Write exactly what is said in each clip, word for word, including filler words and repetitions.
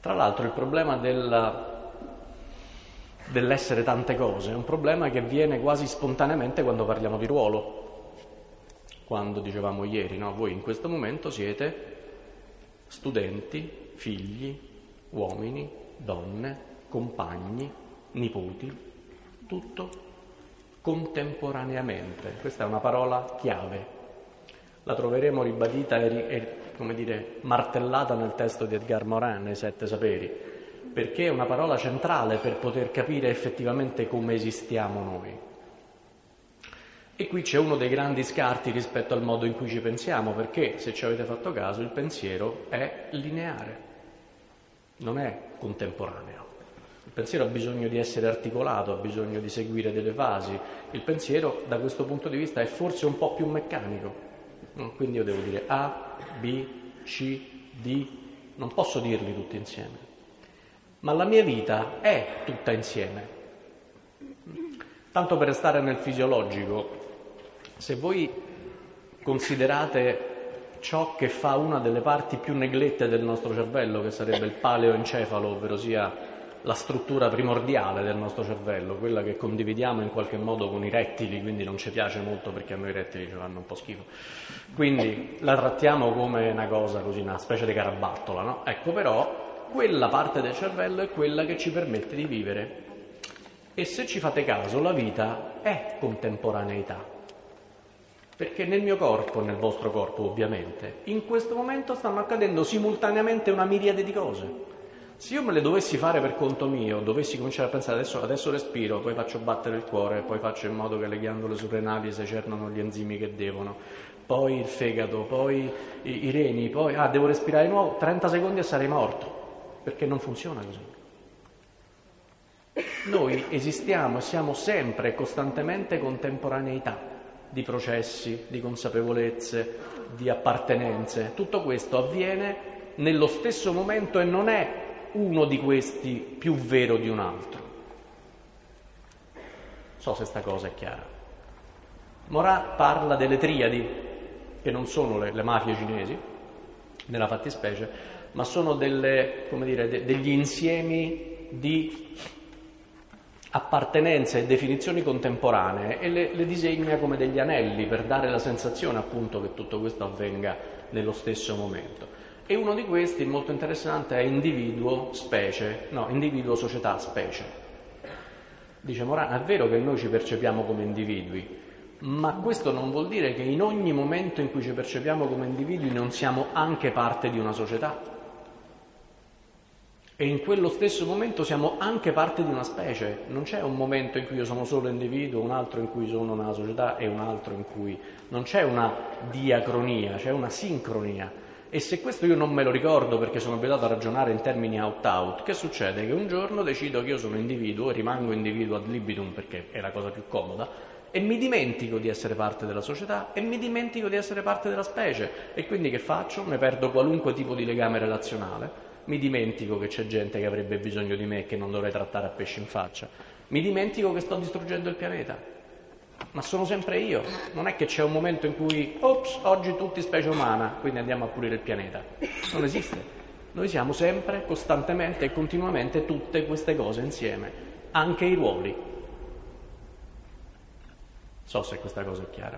Tra l'altro il problema del, dell'essere tante cose è un problema che viene quasi spontaneamente quando parliamo di ruolo. Quando dicevamo ieri, no? Voi in questo momento siete studenti, figli, uomini, donne, compagni, nipoti, tutto contemporaneamente. Questa è una parola chiave. La troveremo ribadita e, e come dire, martellata nel testo di Edgar Morin, nei Sette Saperi, perché è una parola centrale per poter capire effettivamente come esistiamo noi. E qui c'è uno dei grandi scarti rispetto al modo in cui ci pensiamo, perché, se ci avete fatto caso, il pensiero è lineare, non è contemporaneo. Il pensiero ha bisogno di essere articolato, ha bisogno di seguire delle fasi. Il pensiero, da questo punto di vista, è forse un po' più meccanico. Quindi io devo dire A, B, C, D, non posso dirli tutti insieme. Ma la mia vita è tutta insieme. Tanto per restare nel fisiologico, se voi considerate ciò che fa una delle parti più neglette del nostro cervello, che sarebbe il paleoencefalo, ovvero sia la struttura primordiale del nostro cervello, quella che condividiamo in qualche modo con i rettili, quindi non ci piace molto perché a noi i rettili ci fanno un po' schifo. Quindi la trattiamo come una cosa così, una specie di carabattola, no? Ecco, però quella parte del cervello è quella che ci permette di vivere. E se ci fate caso, la vita è contemporaneità. Perché nel mio corpo, nel vostro corpo ovviamente, in questo momento stanno accadendo simultaneamente una miriade di cose. Se io me le dovessi fare per conto mio, dovessi cominciare a pensare adesso, adesso respiro, poi faccio battere il cuore, poi faccio in modo che le ghiandole surrenali secernano gli enzimi che devono, poi il fegato, poi i, i reni, poi ah, devo respirare di nuovo, trenta secondi e sarei morto, perché non funziona così. Noi esistiamo e siamo sempre e costantemente contemporaneità di processi, di consapevolezze, di appartenenze. Tutto questo avviene nello stesso momento e non è uno di questi più vero di un altro. So se sta cosa è chiara. Morin parla delle triadi, che non sono le, le mafie cinesi, nella fattispecie, ma sono delle, come dire, de, degli insiemi di appartenenze e definizioni contemporanee e le, le disegna come degli anelli per dare la sensazione appunto che tutto questo avvenga nello stesso momento. E uno di questi, molto interessante, è individuo, specie, no, individuo, società, specie. Dice Morin, è vero che noi ci percepiamo come individui, ma questo non vuol dire che in ogni momento in cui ci percepiamo come individui non siamo anche parte di una società. E in quello stesso momento siamo anche parte di una specie. Non c'è un momento in cui io sono solo individuo, un altro in cui sono una società e un altro in cui non c'è una diacronia, c'è una sincronia. E se questo io non me lo ricordo perché sono abituato a ragionare in termini out-out, che succede? Che un giorno decido che io sono individuo e rimango individuo ad libitum perché è la cosa più comoda e mi dimentico di essere parte della società e mi dimentico di essere parte della specie. E quindi che faccio? Ne perdo qualunque tipo di legame relazionale, mi dimentico che c'è gente che avrebbe bisogno di me e che non dovrei trattare a pesci in faccia, mi dimentico che sto distruggendo il pianeta. Ma sono sempre io, non è che c'è un momento in cui, ops, oggi tutti specie umana, quindi andiamo a pulire il pianeta. Non esiste. Noi siamo sempre, costantemente e continuamente tutte queste cose insieme, anche i ruoli. So se questa cosa è chiara.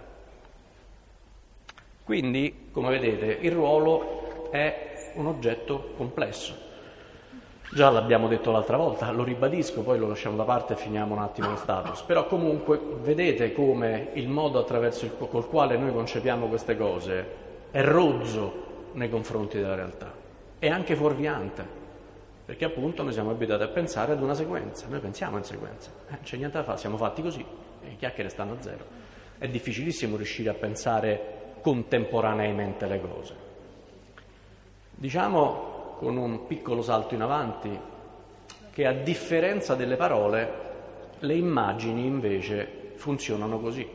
Quindi, come vedete, il ruolo è un oggetto complesso. Già l'abbiamo detto l'altra volta, lo ribadisco, poi lo lasciamo da parte e finiamo un attimo lo status. Però comunque vedete come il modo attraverso il col quale noi concepiamo queste cose è rozzo nei confronti della realtà, è anche fuorviante, perché appunto noi siamo abituati a pensare ad una sequenza, noi pensiamo in sequenza, eh, non c'è niente da fare, siamo fatti così, e le chiacchiere stanno a zero. È difficilissimo riuscire a pensare contemporaneamente le cose. Diciamo con un piccolo salto in avanti, che a differenza delle parole, le immagini invece funzionano così.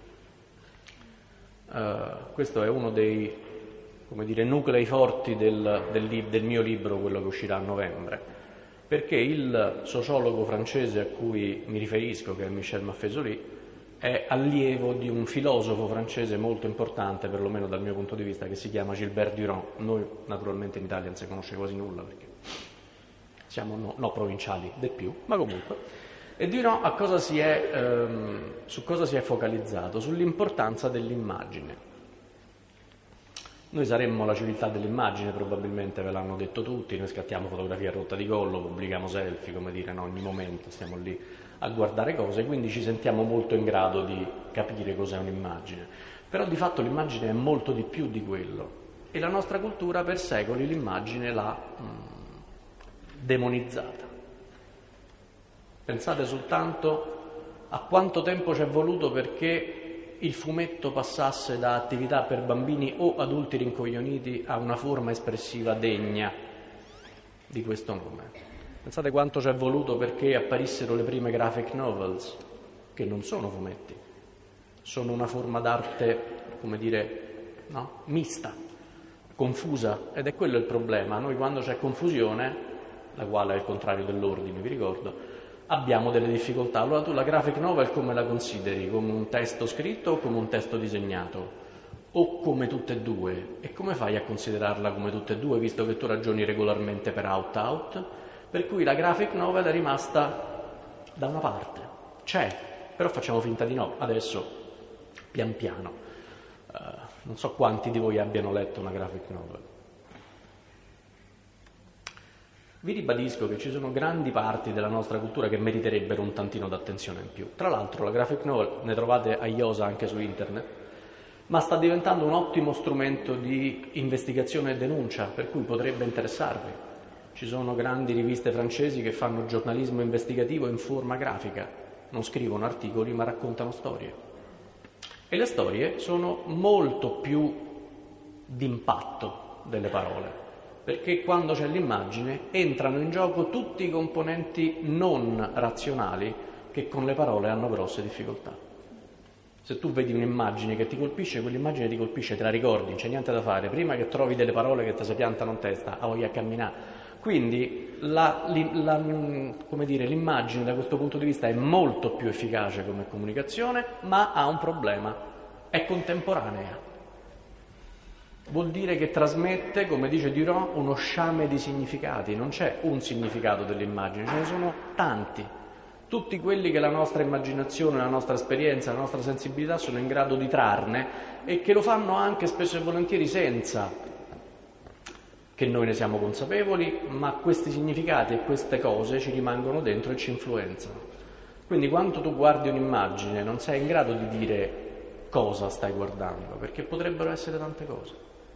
Uh, questo è uno dei, come dire, nuclei forti del, del, del mio libro, quello che uscirà a novembre, perché il sociologo francese a cui mi riferisco, che è Michel Maffesoli, è allievo di un filosofo francese molto importante, perlomeno dal mio punto di vista, che si chiama Gilbert Durand. Noi naturalmente in Italia non si conosce quasi nulla perché siamo no, no provinciali del più, ma comunque, e dirò a cosa si è, ehm, su cosa si è focalizzato, sull'importanza dell'immagine. Noi saremmo la civiltà dell'immagine, probabilmente ve l'hanno detto tutti, noi scattiamo fotografie a rotta di collo, pubblichiamo selfie, come dire, in ogni momento stiamo lì a guardare cose, quindi ci sentiamo molto in grado di capire cos'è un'immagine. Però di fatto l'immagine è molto di più di quello e la nostra cultura per secoli l'immagine l'ha mh, demonizzata. Pensate soltanto a quanto tempo ci è voluto perché il fumetto passasse da attività per bambini o adulti rincoglioniti a una forma espressiva degna di questo nome. Pensate quanto ci è voluto perché apparissero le prime graphic novels, che non sono fumetti, sono una forma d'arte, come dire, no? Mista, confusa, ed è quello il problema. Noi quando c'è confusione, la quale è il contrario dell'ordine, vi ricordo, abbiamo delle difficoltà. Allora tu la graphic novel come la consideri? Come un testo scritto o come un testo disegnato? O come tutte e due? E come fai a considerarla come tutte e due, visto che tu ragioni regolarmente per out-out? Per cui la graphic novel è rimasta da una parte. C'è, però facciamo finta di no. Adesso, pian piano. Uh, non so quanti di voi abbiano letto una graphic novel. Vi ribadisco che ci sono grandi parti della nostra cultura che meriterebbero un tantino d'attenzione in più. Tra l'altro la graphic novel ne trovate a iosa anche su internet, ma sta diventando un ottimo strumento di investigazione e denuncia, per cui potrebbe interessarvi. Ci sono grandi riviste francesi che fanno giornalismo investigativo in forma grafica, non scrivono articoli ma raccontano storie. E le storie sono molto più d'impatto delle parole, perché quando c'è l'immagine entrano in gioco tutti i componenti non razionali che con le parole hanno grosse difficoltà. Se tu vedi un'immagine che ti colpisce, quell'immagine ti colpisce, te la ricordi, non c'è niente da fare, prima che trovi delle parole che ti si piantano in testa, a voglia a camminare. Quindi la, la, come dire, l'immagine da questo punto di vista è molto più efficace come comunicazione, ma ha un problema, è contemporanea. Vuol dire che trasmette, come dice Duron, uno sciame di significati, non c'è un significato dell'immagine, ce ne sono tanti, tutti quelli che la nostra immaginazione, la nostra esperienza, la nostra sensibilità sono in grado di trarne e che lo fanno anche spesso e volentieri senza che noi ne siamo consapevoli, ma questi significati e queste cose ci rimangono dentro e ci influenzano. Quindi quando tu guardi un'immagine non sei in grado di dire cosa stai guardando, perché potrebbero essere tante cose.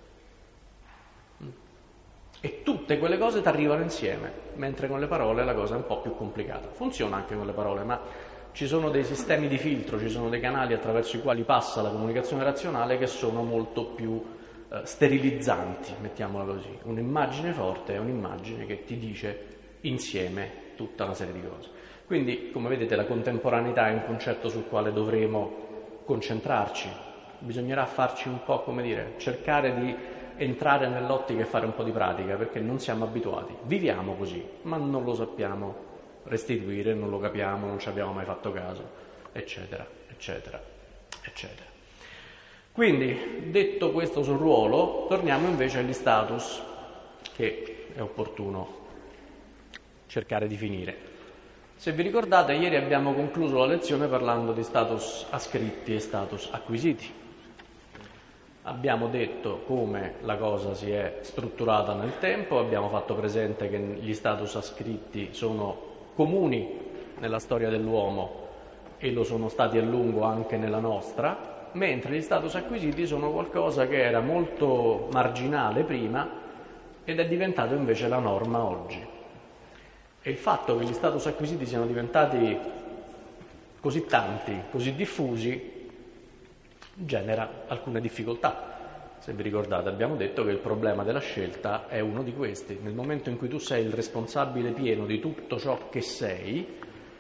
E tutte quelle cose ti arrivano insieme, mentre con le parole la cosa è un po' più complicata. Funziona anche con le parole, ma ci sono dei sistemi di filtro, ci sono dei canali attraverso i quali passa la comunicazione razionale che sono molto più eh, sterilizzanti, mettiamola così. Un'immagine forte è un'immagine che ti dice insieme tutta una serie di cose. Quindi, come vedete, la contemporaneità è un concetto sul quale dovremo concentrarci. Bisognerà farci un po', come dire, cercare di entrare nell'ottica e fare un po' di pratica, perché non siamo abituati. Viviamo così, ma non lo sappiamo restituire, non lo capiamo, non ci abbiamo mai fatto caso, eccetera, eccetera, eccetera. Quindi, detto questo sul ruolo, torniamo invece agli status, che è opportuno cercare di finire. Se vi ricordate, ieri abbiamo concluso la lezione parlando di status ascritti e status acquisiti. Abbiamo detto come la cosa si è strutturata nel tempo, abbiamo fatto presente che gli status ascritti sono comuni nella storia dell'uomo e lo sono stati a lungo anche nella nostra, mentre gli status acquisiti sono qualcosa che era molto marginale prima ed è diventato invece la norma oggi. E il fatto che gli status acquisiti siano diventati così tanti, così diffusi, genera alcune difficoltà. Se vi ricordate, abbiamo detto che il problema della scelta è uno di questi. Nel momento in cui tu sei il responsabile pieno di tutto ciò che sei,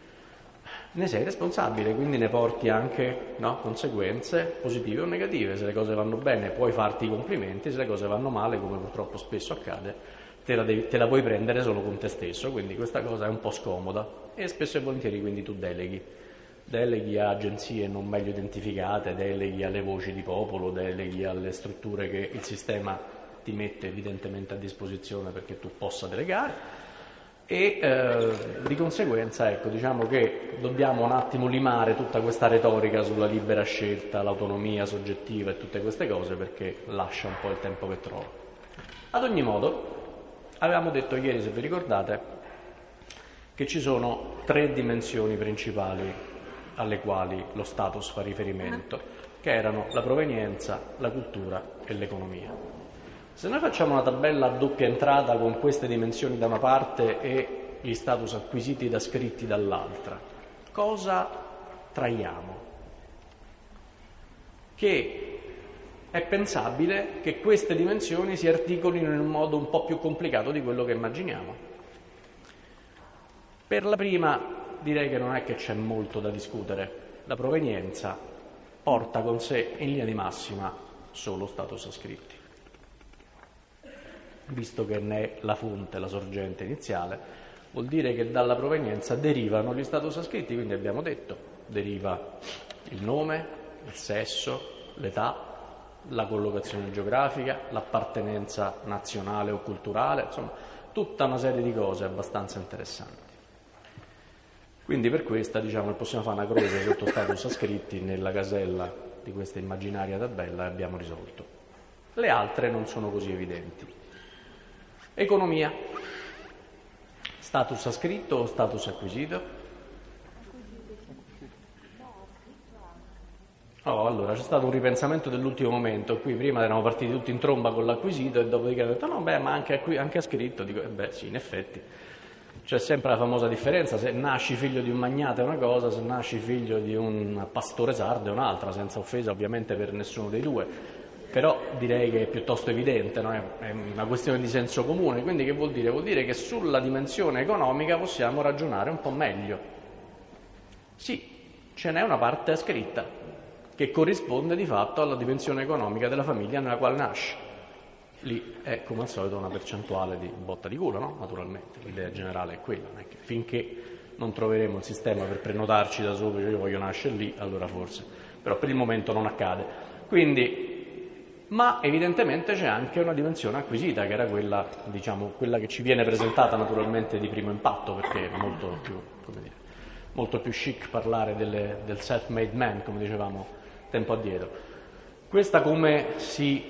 ne sei responsabile, quindi ne porti anche, no, conseguenze positive o negative. Se le cose vanno bene puoi farti i complimenti, se le cose vanno male, come purtroppo spesso accade, te la, devi, te la puoi prendere solo con te stesso, quindi questa cosa è un po' scomoda e spesso e volentieri quindi tu deleghi. Deleghi a agenzie non meglio identificate, deleghi alle voci di popolo, deleghi alle strutture che il sistema ti mette evidentemente a disposizione perché tu possa delegare. E eh, di conseguenza, ecco, diciamo che dobbiamo un attimo limare tutta questa retorica sulla libera scelta, l'autonomia soggettiva e tutte queste cose, perché lascia un po' il tempo che trova. Ad ogni modo, avevamo detto ieri, se vi ricordate, che ci sono tre dimensioni principali alle quali lo status fa riferimento, che erano la provenienza, la cultura e l'economia. Se noi facciamo una tabella a doppia entrata con queste dimensioni da una parte e gli status acquisiti da scritti dall'altra, cosa traiamo? Che è pensabile che queste dimensioni si articolino in un modo un po' più complicato di quello che immaginiamo. Per la prima direi che non è che c'è molto da discutere. La provenienza porta con sé in linea di massima solo status ascritti. Visto che ne è la fonte, la sorgente iniziale, vuol dire che dalla provenienza derivano gli status ascritti, quindi abbiamo detto, deriva il nome, il sesso, l'età, la collocazione geografica, l'appartenenza nazionale o culturale, insomma, tutta una serie di cose abbastanza interessanti. Quindi per questa, diciamo, possiamo fare una croce sotto status ascritti nella casella di questa immaginaria tabella e abbiamo risolto. Le altre non sono così evidenti. Economia. Status ascritto o status acquisito? Oh, allora c'è stato un ripensamento dell'ultimo momento. Qui prima eravamo partiti tutti in tromba con l'acquisito e dopodiché hanno detto no, beh, ma anche, anche ascritto. Dico, eh beh, sì, in effetti. C'è sempre la famosa differenza, se nasci figlio di un magnate è una cosa, se nasci figlio di un pastore sardo è un'altra, senza offesa ovviamente per nessuno dei due, però direi che è piuttosto evidente, no? È una questione di senso comune, quindi che vuol dire? Vuol dire che sulla dimensione economica possiamo ragionare un po' meglio. Sì, ce n'è una parte ascritta, che corrisponde di fatto alla dimensione economica della famiglia nella quale nasce. Lì è come al solito una percentuale di botta di culo, no? Naturalmente, l'idea generale è quella, non è che finché non troveremo il sistema per prenotarci da sopra, io voglio nascere lì, allora forse, però per il momento non accade. Quindi, ma evidentemente c'è anche una dimensione acquisita, che era quella, diciamo, quella che ci viene presentata naturalmente di primo impatto, perché è molto più, come dire, molto più chic parlare delle, del self-made man, come dicevamo tempo addietro. Questa come si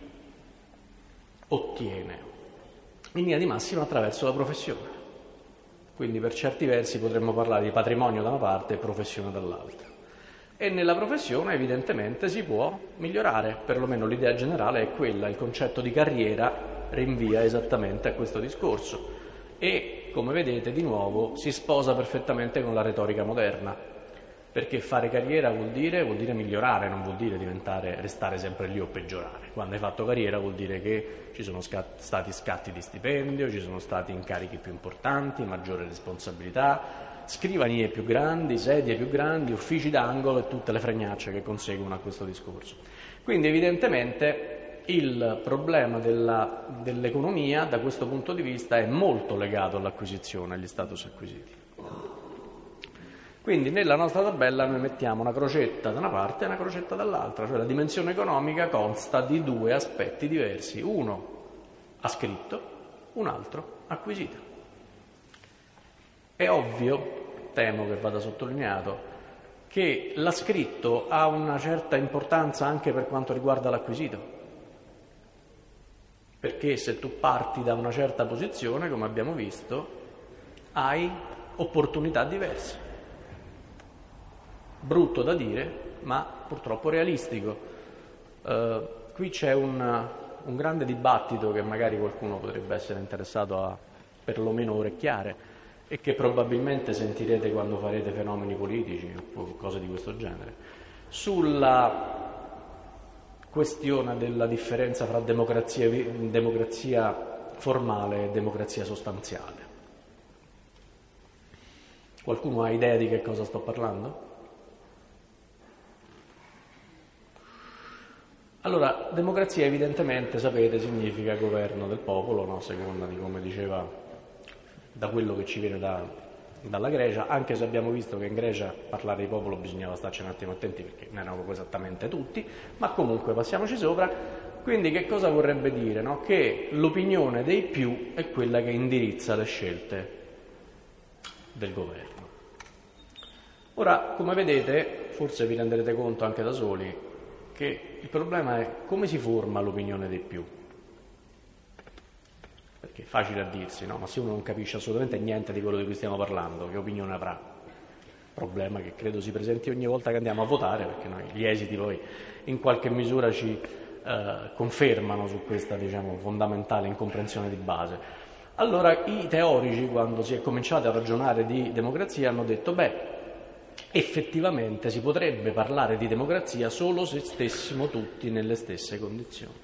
ottiene? In linea di massima attraverso la professione. Quindi per certi versi potremmo parlare di patrimonio da una parte e professione dall'altra. E nella professione evidentemente si può migliorare, perlomeno l'idea generale è quella, il concetto di carriera rinvia esattamente a questo discorso e, come vedete, di nuovo si sposa perfettamente con la retorica moderna. Perché fare carriera vuol dire, vuol dire migliorare, non vuol dire diventare, restare sempre lì o peggiorare. Quando hai fatto carriera vuol dire che ci sono scat- stati scatti di stipendio, ci sono stati incarichi più importanti, maggiore responsabilità, scrivanie più grandi, sedie più grandi, uffici d'angolo e tutte le fregnacce che conseguono a questo discorso. Quindi evidentemente il problema della, dell'economia da questo punto di vista è molto legato all'acquisizione, agli status acquisiti. Quindi nella nostra tabella noi mettiamo una crocetta da una parte e una crocetta dall'altra, cioè la dimensione economica consta di due aspetti diversi, uno ascritto, un altro acquisito. È ovvio, temo che vada sottolineato, che l'ascritto ha una certa importanza anche per quanto riguarda l'acquisito, perché se tu parti da una certa posizione, come abbiamo visto, hai opportunità diverse. Brutto da dire, ma purtroppo realistico. Uh, qui c'è un, un grande dibattito che magari qualcuno potrebbe essere interessato a perlomeno orecchiare e che probabilmente sentirete quando farete fenomeni politici o cose di questo genere, sulla questione della differenza fra democrazia, democrazia formale e democrazia sostanziale. Qualcuno ha idea di che cosa sto parlando? Allora, democrazia evidentemente, sapete, significa governo del popolo, no? Seconda di come diceva, da quello che ci viene da, dalla Grecia, anche se abbiamo visto che in Grecia parlare di popolo bisognava starci un attimo attenti perché non erano proprio esattamente tutti, ma comunque passiamoci sopra. Quindi che cosa vorrebbe dire? No? Che l'opinione dei più è quella che indirizza le scelte del governo. Ora, come vedete, forse vi renderete conto anche da soli, che il problema è come si forma l'opinione dei più. Perché è facile a dirsi, no? Ma se uno non capisce assolutamente niente di quello di cui stiamo parlando, che opinione avrà? Problema che credo si presenti ogni volta che andiamo a votare, perché noi gli esiti poi in qualche misura ci eh, confermano su questa, diciamo, fondamentale incomprensione di base. Allora i teorici, quando si è cominciato a ragionare di democrazia, hanno detto, beh, effettivamente si potrebbe parlare di democrazia solo se stessimo tutti nelle stesse condizioni,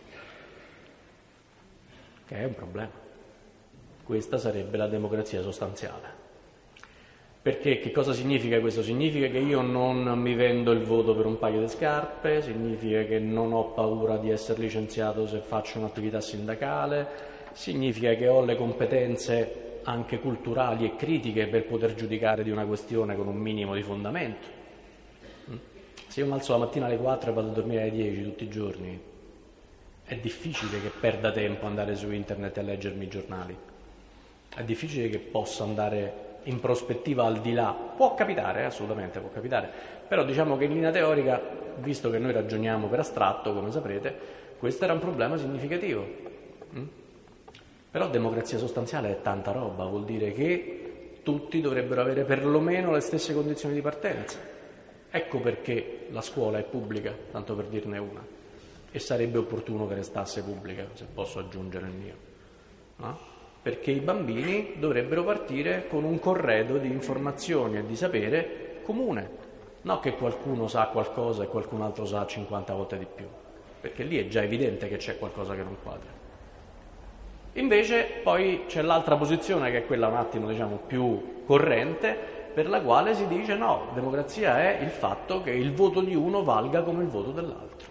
che è un problema. Questa sarebbe la democrazia sostanziale. Perché che cosa significa questo? Significa che io non mi vendo il voto per un paio di scarpe, significa che non ho paura di essere licenziato se faccio un'attività sindacale, significa che ho le competenze anche culturali e critiche per poter giudicare di una questione con un minimo di fondamento. Se io mi alzo la mattina alle quattro e vado a dormire alle dieci tutti i giorni, è difficile che perda tempo andare su internet e leggermi i giornali. È difficile che possa andare in prospettiva al di là. Può capitare, assolutamente può capitare, però diciamo che in linea teorica, visto che noi ragioniamo per astratto, come saprete, questo era un problema significativo. Mm? Però democrazia sostanziale è tanta roba, vuol dire che tutti dovrebbero avere perlomeno le stesse condizioni di partenza. Ecco perché la scuola è pubblica, tanto per dirne una, e sarebbe opportuno che restasse pubblica, se posso aggiungere il mio, no? Perché i bambini dovrebbero partire con un corredo di informazioni e di sapere comune, non che qualcuno sa qualcosa e qualcun altro sa cinquanta volte di più, perché lì è già evidente che c'è qualcosa che non quadra. Invece poi c'è l'altra posizione, che è quella un attimo, diciamo, più corrente, per la quale si dice no, democrazia è il fatto che il voto di uno valga come il voto dell'altro.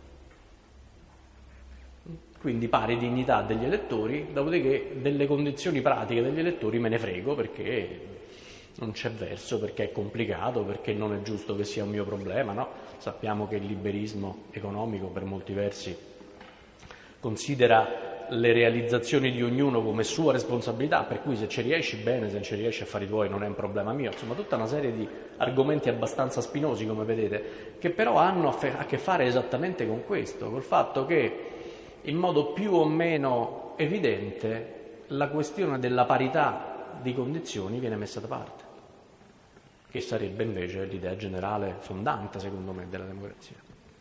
Quindi pari dignità degli elettori, dopodiché delle condizioni pratiche degli elettori me ne frego, perché non c'è verso, perché è complicato, perché non è giusto che sia un mio problema, no? Sappiamo che il liberismo economico per molti versi considera le realizzazioni di ognuno come sua responsabilità, per cui se ci riesci bene, se non ci riesci a fare i tuoi non è un problema mio, insomma tutta una serie di argomenti abbastanza spinosi, come vedete, che però hanno a che fare esattamente con questo, col fatto che in modo più o meno evidente la questione della parità di condizioni viene messa da parte, che sarebbe invece l'idea generale fondante, secondo me, della democrazia.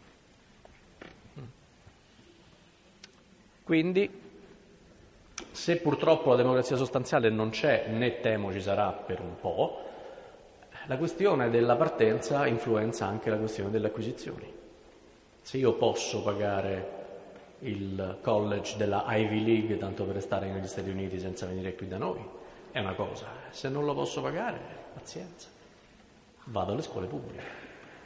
Quindi, se purtroppo la democrazia sostanziale non c'è, né temo ci sarà per un po', la questione della partenza influenza anche la questione delle acquisizioni. Se io posso pagare il college della Ivy League tanto per restare negli Stati Uniti senza venire qui da noi, è una cosa. Se non lo posso pagare, pazienza, vado alle scuole pubbliche.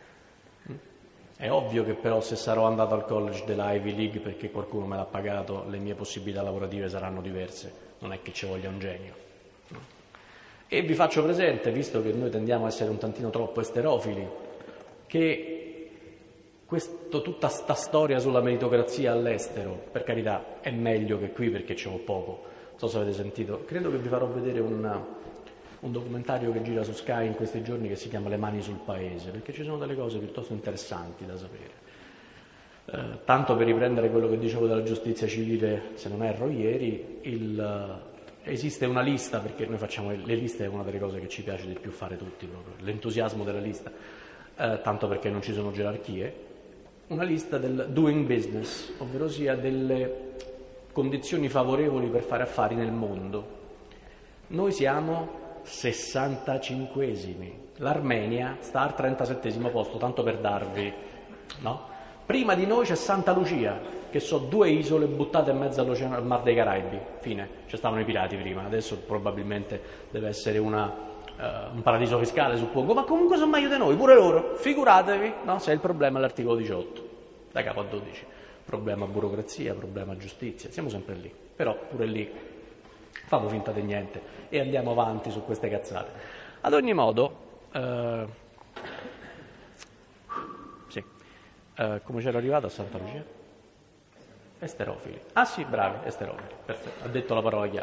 È ovvio che però se sarò andato al college della Ivy League perché qualcuno me l'ha pagato, le mie possibilità lavorative saranno diverse, non è che ci voglia un genio. E vi faccio presente, visto che noi tendiamo a essere un tantino troppo esterofili, che questo, tutta sta storia sulla meritocrazia all'estero, per carità, è meglio che qui perché ce l'ho poco. Non so se avete sentito, credo che vi farò vedere un, un documentario che gira su Sky in questi giorni che si chiama Le mani sul paese, perché ci sono delle cose piuttosto interessanti da sapere. Eh, tanto per riprendere quello che dicevo della giustizia civile, se non erro ieri, il, esiste una lista, perché noi facciamo le liste, è una delle cose che ci piace di più fare tutti, proprio, l'entusiasmo della lista, eh, tanto perché non ci sono gerarchie, una lista del doing business, ovvero sia delle condizioni favorevoli per fare affari nel mondo. Noi siamo sessantacinquesimi, l'Armenia sta al trentasettesimo posto, tanto per darvi, no? Prima di noi c'è Santa Lucia, che sono due isole buttate in mezzo all'oceano, al Mar dei Caraibi, fine, ci stavano i pirati prima, adesso probabilmente deve essere una... Uh, un paradiso fiscale, suppongo, ma comunque sono meglio di noi, pure loro, figuratevi, no? Se il problema è l'articolo diciotto, da capo a dodici, problema burocrazia, problema giustizia, siamo sempre lì, però pure lì famo finta di niente e andiamo avanti su queste cazzate. Ad ogni modo, uh, sì, uh, come c'era arrivato a Santa Lucia? Esterofili. Ah sì, bravi, esterofili, perfetto, ha detto la parola chiave.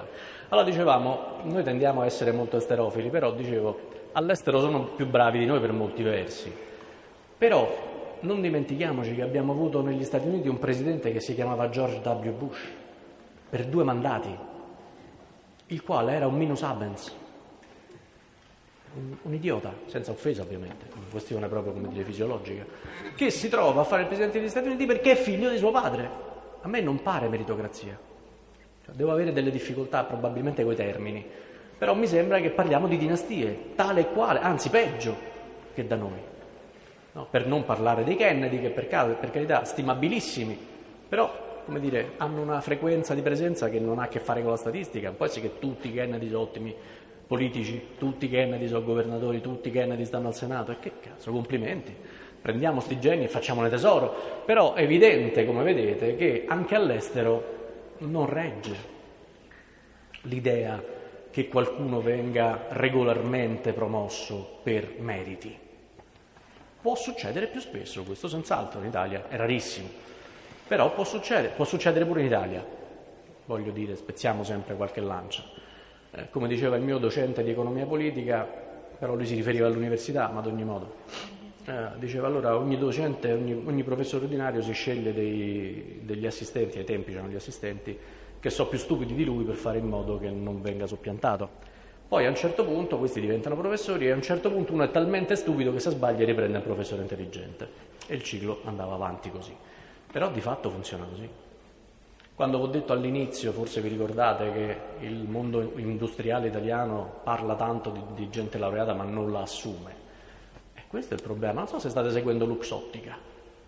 Allora dicevamo, noi tendiamo a essere molto esterofili, però dicevo, all'estero sono più bravi di noi per molti versi. Però non dimentichiamoci che abbiamo avuto negli Stati Uniti un presidente che si chiamava George W. Bush, per due mandati, il quale era un minus abens, un, un idiota, senza offesa ovviamente, una questione proprio, come dire, fisiologica, che si trova a fare il presidente degli Stati Uniti perché è figlio di suo padre. A me non pare meritocrazia. Cioè, devo avere delle difficoltà probabilmente coi termini, però mi sembra che parliamo di dinastie, tale e quale, anzi peggio che da noi. No, per non parlare dei Kennedy, che per, caso, per carità stimabilissimi, però come dire, hanno una frequenza di presenza che non ha a che fare con la statistica. Poi sì che tutti i Kennedy sono ottimi politici, tutti i Kennedy sono governatori, tutti i Kennedy stanno al Senato, e che cazzo, complimenti. Prendiamo sti geni e facciamone tesoro. Però è evidente, come vedete, che anche all'estero non regge l'idea che qualcuno venga regolarmente promosso per meriti. Può succedere più spesso, questo senz'altro, in Italia è rarissimo, però può succedere, può succedere pure in Italia. Voglio dire, spezziamo sempre qualche lancia. Eh, come diceva il mio docente di economia politica, però lui si riferiva all'università, ma ad ogni modo, eh, diceva allora ogni docente, ogni, ogni professore ordinario si sceglie dei, degli assistenti, ai tempi c'erano gli assistenti, che sono più stupidi di lui per fare in modo che non venga soppiantato. Poi a un certo punto questi diventano professori e a un certo punto uno è talmente stupido che se sbaglia riprende il professore intelligente. E il ciclo andava avanti così. Però di fatto funziona così. Quando vi ho detto all'inizio, forse vi ricordate, che il mondo industriale italiano parla tanto di, di gente laureata ma non la assume. E questo è il problema. Non so se state seguendo Luxottica.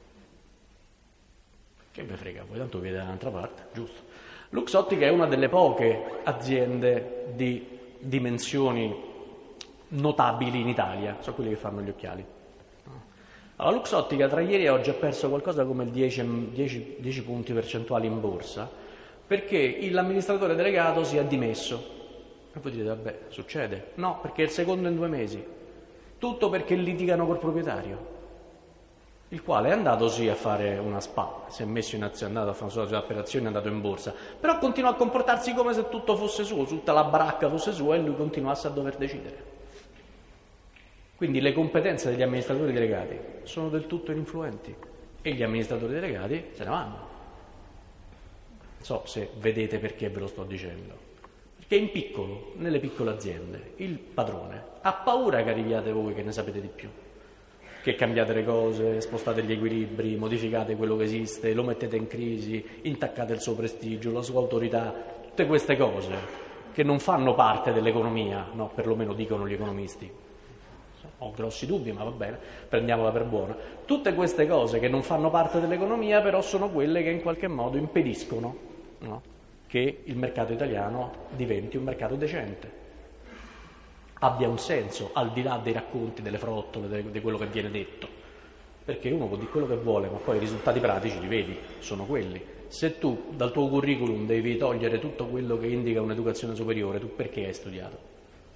Che ve frega, voi tanto vedete dall'altra parte, giusto? Luxottica è una delle poche aziende di dimensioni notabili in Italia, sono quelli che fanno gli occhiali. Allora, Luxottica tra ieri e oggi ha perso qualcosa come il dieci, dieci, dieci punti percentuali in borsa perché l'amministratore delegato si è dimesso. E voi dite, vabbè, succede? No, perché è il secondo in due mesi. Tutto perché litigano col proprietario, il quale è andato sì a fare una SPA, si è messo in azione, è andato a fare una sua operazione, è andato in borsa, però continua a comportarsi come se tutto fosse suo, tutta la baracca fosse sua e lui continuasse a dover decidere. Quindi le competenze degli amministratori delegati sono del tutto ininfluenti e gli amministratori delegati se ne vanno. Non so se vedete perché ve lo sto dicendo. Perché in piccolo, nelle piccole aziende, il padrone ha paura che arriviate voi che ne sapete di più, che cambiate le cose, spostate gli equilibri, modificate quello che esiste, lo mettete in crisi, intaccate il suo prestigio, la sua autorità, tutte queste cose che non fanno parte dell'economia, no, perlomeno dicono gli economisti. Ho grossi dubbi, ma va bene, prendiamola per buona. Tutte queste cose che non fanno parte dell'economia però sono quelle che in qualche modo impediscono, no, che il mercato italiano diventi un mercato decente, abbia un senso al di là dei racconti, delle frottole, di quello che viene detto, perché uno può dire quello che vuole ma poi i risultati pratici li vedi, sono quelli. Se tu dal tuo curriculum devi togliere tutto quello che indica un'educazione superiore, tu perché hai studiato?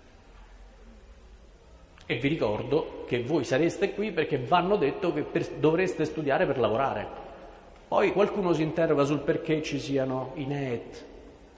E vi ricordo che voi sareste qui perché vi hanno detto che per, dovreste studiare per lavorare. Poi qualcuno si interroga sul perché ci siano i N E E T,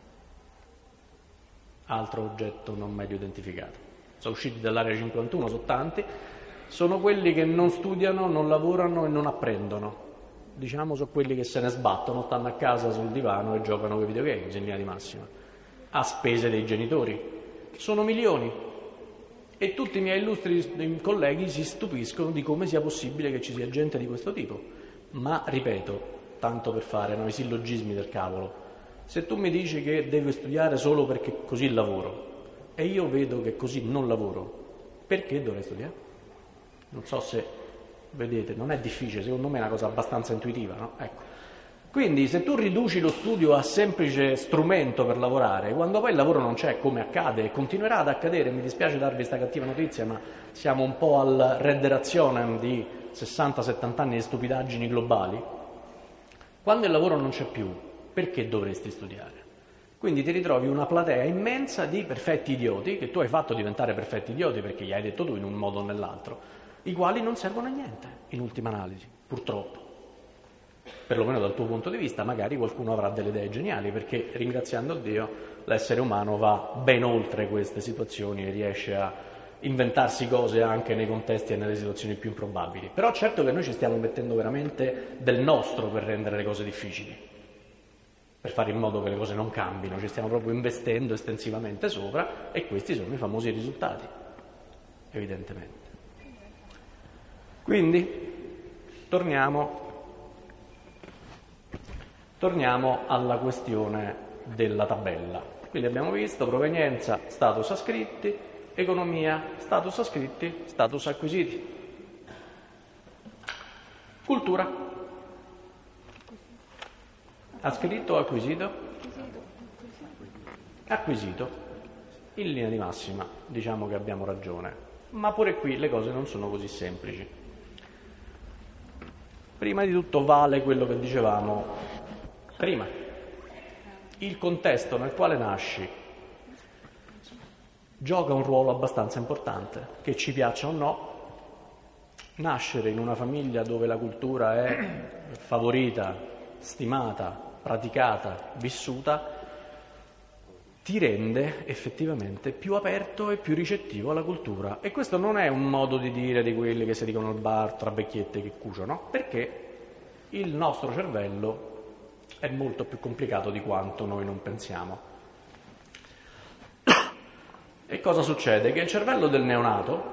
altro oggetto non meglio identificato. Sono usciti dall'area cinquantuno, sono tanti, sono quelli che non studiano, non lavorano e non apprendono. Diciamo sono quelli che se ne sbattono, stanno a casa sul divano e giocano con i videogames in linea di massima, a spese dei genitori. Sono milioni. E tutti i miei illustri colleghi si stupiscono di come sia possibile che ci sia gente di questo tipo. Ma, ripeto, tanto per fare no, i sillogismi del cavolo, se tu mi dici che devo studiare solo perché così lavoro e io vedo che così non lavoro, perché dovrei studiare? Non so se vedete, non è difficile, secondo me è una cosa abbastanza intuitiva, no? Ecco. Quindi se tu riduci lo studio a semplice strumento per lavorare, quando poi il lavoro non c'è, come accade e continuerà ad accadere, mi dispiace darvi questa cattiva notizia, ma siamo un po' al Rederationen di sessanta settanta anni di stupidaggini globali, quando il lavoro non c'è più, perché dovresti studiare? Quindi ti ritrovi una platea immensa di perfetti idioti, che tu hai fatto diventare perfetti idioti perché gli hai detto tu in un modo o nell'altro, i quali non servono a niente, in ultima analisi, purtroppo. perlomeno dal tuo punto di vista, magari qualcuno avrà delle idee geniali, perché ringraziando Dio l'essere umano va ben oltre queste situazioni e riesce a inventarsi cose anche nei contesti e nelle situazioni più improbabili. Però certo che noi ci stiamo mettendo veramente del nostro per rendere le cose difficili, per fare in modo che le cose non cambino, ci stiamo proprio investendo estensivamente sopra, e questi sono i famosi risultati, evidentemente. Quindi torniamo Torniamo alla questione della tabella. Quindi abbiamo visto provenienza, status ascritti, economia, status ascritti, status acquisiti. Cultura. Ascritto o acquisito? Acquisito. In linea di massima diciamo che abbiamo ragione, ma pure qui le cose non sono così semplici. Prima di tutto vale quello che dicevamo prima, il contesto nel quale nasci gioca un ruolo abbastanza importante, che ci piaccia o no. Nascere in una famiglia dove la cultura è favorita, stimata, praticata, vissuta, ti rende effettivamente più aperto e più ricettivo alla cultura. E questo non è un modo di dire di quelli che si dicono al bar tra vecchiette che cuciono, perché il nostro cervello è molto più complicato di quanto noi non pensiamo. E cosa succede? Che il cervello del neonato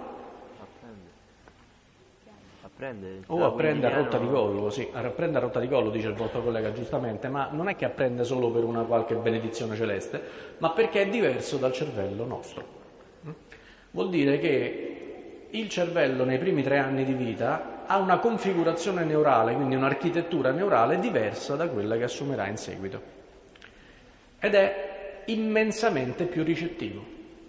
apprende o apprende a rotta di collo, sì, apprende a rotta di collo, dice il vostro collega giustamente, ma non è che apprende solo per una qualche benedizione celeste, ma perché è diverso dal cervello nostro. Vuol dire che il cervello nei primi tre anni di vita ha una configurazione neurale, quindi un'architettura neurale diversa da quella che assumerà in seguito. Ed è immensamente più ricettivo.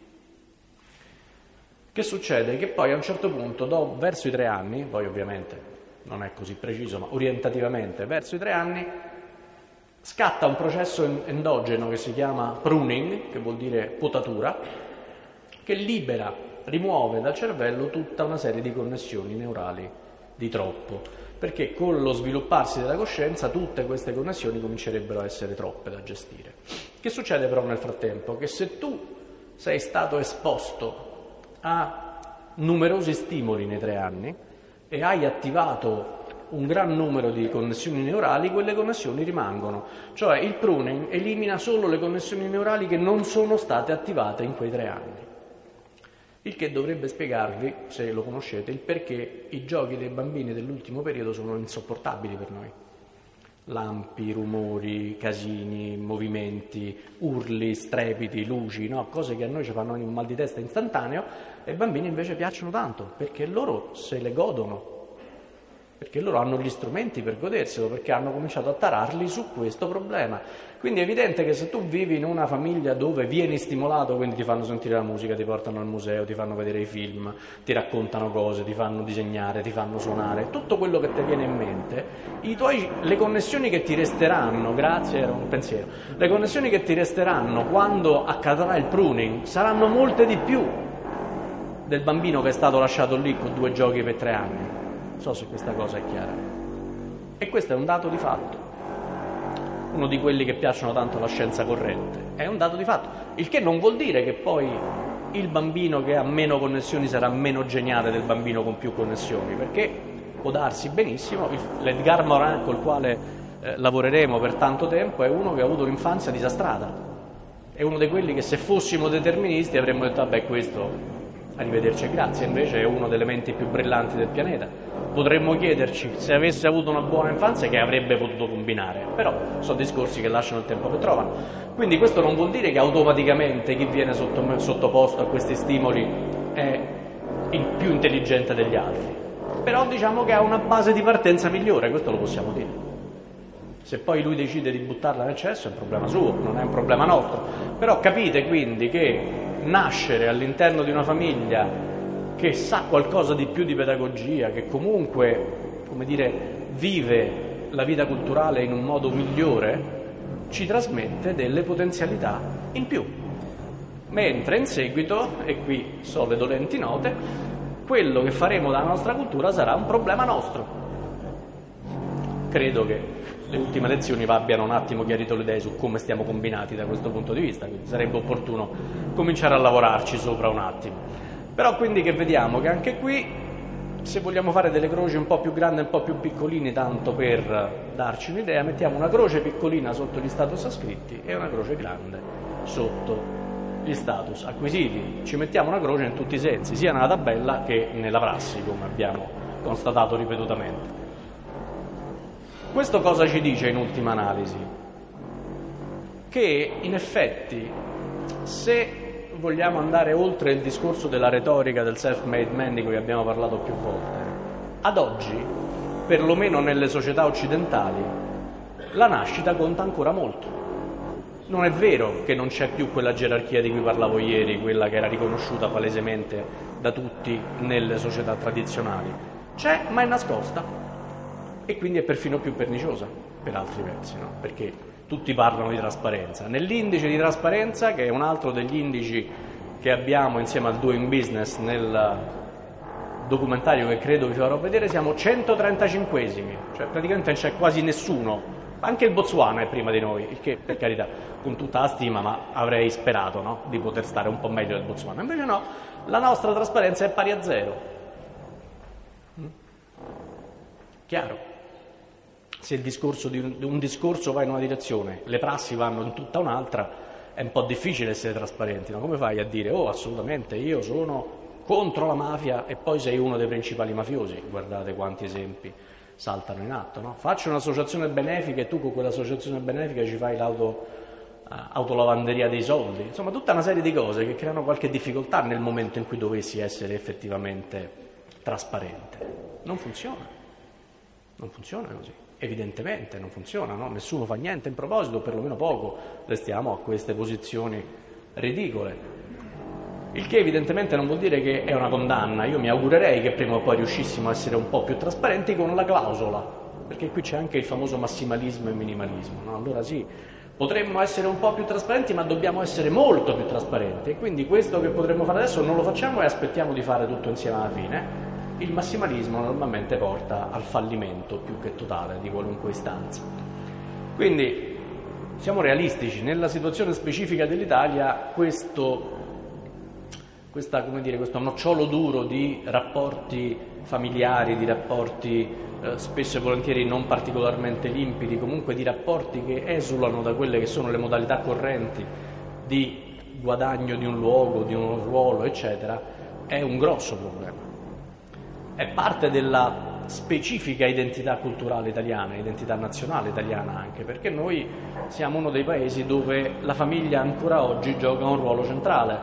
Che succede? Che poi a un certo punto, do, verso i tre anni, poi ovviamente non è così preciso, ma orientativamente verso i tre anni, scatta un processo endogeno che si chiama pruning, che vuol dire potatura, che libera, rimuove dal cervello tutta una serie di connessioni neurali di troppo, perché con lo svilupparsi della coscienza tutte queste connessioni comincerebbero a essere troppe da gestire. Che succede però nel frattempo? Che se tu sei stato esposto a numerosi stimoli nei tre anni e hai attivato un gran numero di connessioni neurali, quelle connessioni rimangono. Cioè il pruning elimina solo le connessioni neurali che non sono state attivate in quei tre anni. Il che dovrebbe spiegarvi, se lo conoscete, il perché i giochi dei bambini dell'ultimo periodo sono insopportabili per noi. Lampi, rumori, casini, movimenti, urli, strepiti, luci, no? Cose che a noi ci fanno un mal di testa istantaneo, e ai bambini invece piacciono tanto, perché loro se le godono, perché loro hanno gli strumenti per goderselo, perché hanno cominciato a tararli su questo problema. Quindi è evidente che se tu vivi in una famiglia dove vieni stimolato, quindi ti fanno sentire la musica, ti portano al museo, ti fanno vedere i film, ti raccontano cose, ti fanno disegnare, ti fanno suonare, tutto quello che ti viene in mente, i tuoi, le connessioni che ti resteranno, grazie, era un pensiero, le connessioni che ti resteranno quando accadrà il pruning saranno molte di più del bambino che è stato lasciato lì con due giochi per tre anni. Non so se questa cosa è chiara. E questo è un dato di fatto. Uno di quelli che piacciono tanto alla scienza corrente. È un dato di fatto. Il che non vuol dire che poi il bambino che ha meno connessioni sarà meno geniale del bambino con più connessioni, perché può darsi benissimo. L'Edgar Morin col quale eh, lavoreremo per tanto tempo è uno che ha avuto un'infanzia disastrata. È uno di quelli che se fossimo deterministi avremmo detto vabbè questo arrivederci e grazie, invece è uno delle menti più brillanti del pianeta. Potremmo chiederci se avesse avuto una buona infanzia che avrebbe potuto combinare, però sono discorsi che lasciano il tempo che trovano. Quindi questo non vuol dire che automaticamente chi viene sotto, sottoposto a questi stimoli è il più intelligente degli altri, però diciamo che ha una base di partenza migliore, questo lo possiamo dire. Se poi lui decide di buttarla nel cesso è un problema suo, non è un problema nostro. Però capite quindi che nascere all'interno di una famiglia che sa qualcosa di più di pedagogia, che comunque, come dire, vive la vita culturale in un modo migliore, ci trasmette delle potenzialità in più. Mentre in seguito, e qui so le dolenti note, quello che faremo dalla nostra cultura sarà un problema nostro. credo che le ultime lezioni abbiano un attimo chiarito le idee su come stiamo combinati da questo punto di vista, quindi sarebbe opportuno cominciare a lavorarci sopra un attimo. Però quindi che vediamo che anche qui, se vogliamo fare delle croci un po' più grandi e un po' più piccoline, tanto per darci un'idea, mettiamo una croce piccolina sotto gli status ascritti e una croce grande sotto gli status acquisiti. Ci mettiamo una croce in tutti i sensi, sia nella tabella che nella prassi, come abbiamo constatato ripetutamente. Questo cosa ci dice in ultima analisi? Che in effetti, se vogliamo andare oltre il discorso della retorica del self-made man di cui abbiamo parlato più volte, ad oggi, perlomeno nelle società occidentali, la nascita conta ancora molto. Non è vero che non c'è più quella gerarchia di cui parlavo ieri, quella che era riconosciuta palesemente da tutti nelle società tradizionali. C'è, ma è nascosta. E quindi è perfino più perniciosa per altri versi, no? Perché tutti parlano di trasparenza. Nell'indice di trasparenza, che è un altro degli indici che abbiamo insieme al Doing Business nel documentario che credo vi farò vedere, siamo centotrentacinquesimi, cioè praticamente non c'è quasi nessuno. Anche il Botswana è prima di noi, il che per carità, con tutta la stima, ma avrei sperato, no? Di poter stare un po' meglio del Botswana. Invece no, la nostra trasparenza è pari a zero. Mm? Chiaro? Se il discorso di un, un discorso va in una direzione, le prassi vanno in tutta un'altra, è un po' difficile essere trasparenti, no? Come fai a dire, oh assolutamente io sono contro la mafia e poi sei uno dei principali mafiosi? Guardate quanti esempi saltano in atto, no? Faccio un'associazione benefica e tu con quell'associazione benefica ci fai l'auto, uh, autolavanderia dei soldi, insomma tutta una serie di cose che creano qualche difficoltà nel momento in cui dovessi essere effettivamente trasparente. Non funziona, non funziona così. Evidentemente non funziona, no? Nessuno fa niente in proposito, perlomeno poco, restiamo a queste posizioni ridicole. Il che evidentemente non vuol dire che è una condanna, io mi augurerei che prima o poi riuscissimo a essere un po' più trasparenti con la clausola, perché qui c'è anche il famoso massimalismo e minimalismo, no? Allora sì, potremmo essere un po' più trasparenti, ma dobbiamo essere molto più trasparenti, e quindi questo che potremmo fare adesso non lo facciamo e aspettiamo di fare tutto insieme alla fine. Il massimalismo normalmente porta al fallimento più che totale di qualunque istanza. Quindi siamo realistici, nella situazione specifica dell'Italia questo, questa, come dire, questo nocciolo duro di rapporti familiari, di rapporti eh, spesso e volentieri non particolarmente limpidi, comunque di rapporti che esulano da quelle che sono le modalità correnti di guadagno di un luogo, di un ruolo, eccetera, è un grosso problema. È parte della specifica identità culturale italiana, identità nazionale italiana anche, perché noi siamo uno dei paesi dove la famiglia ancora oggi gioca un ruolo centrale.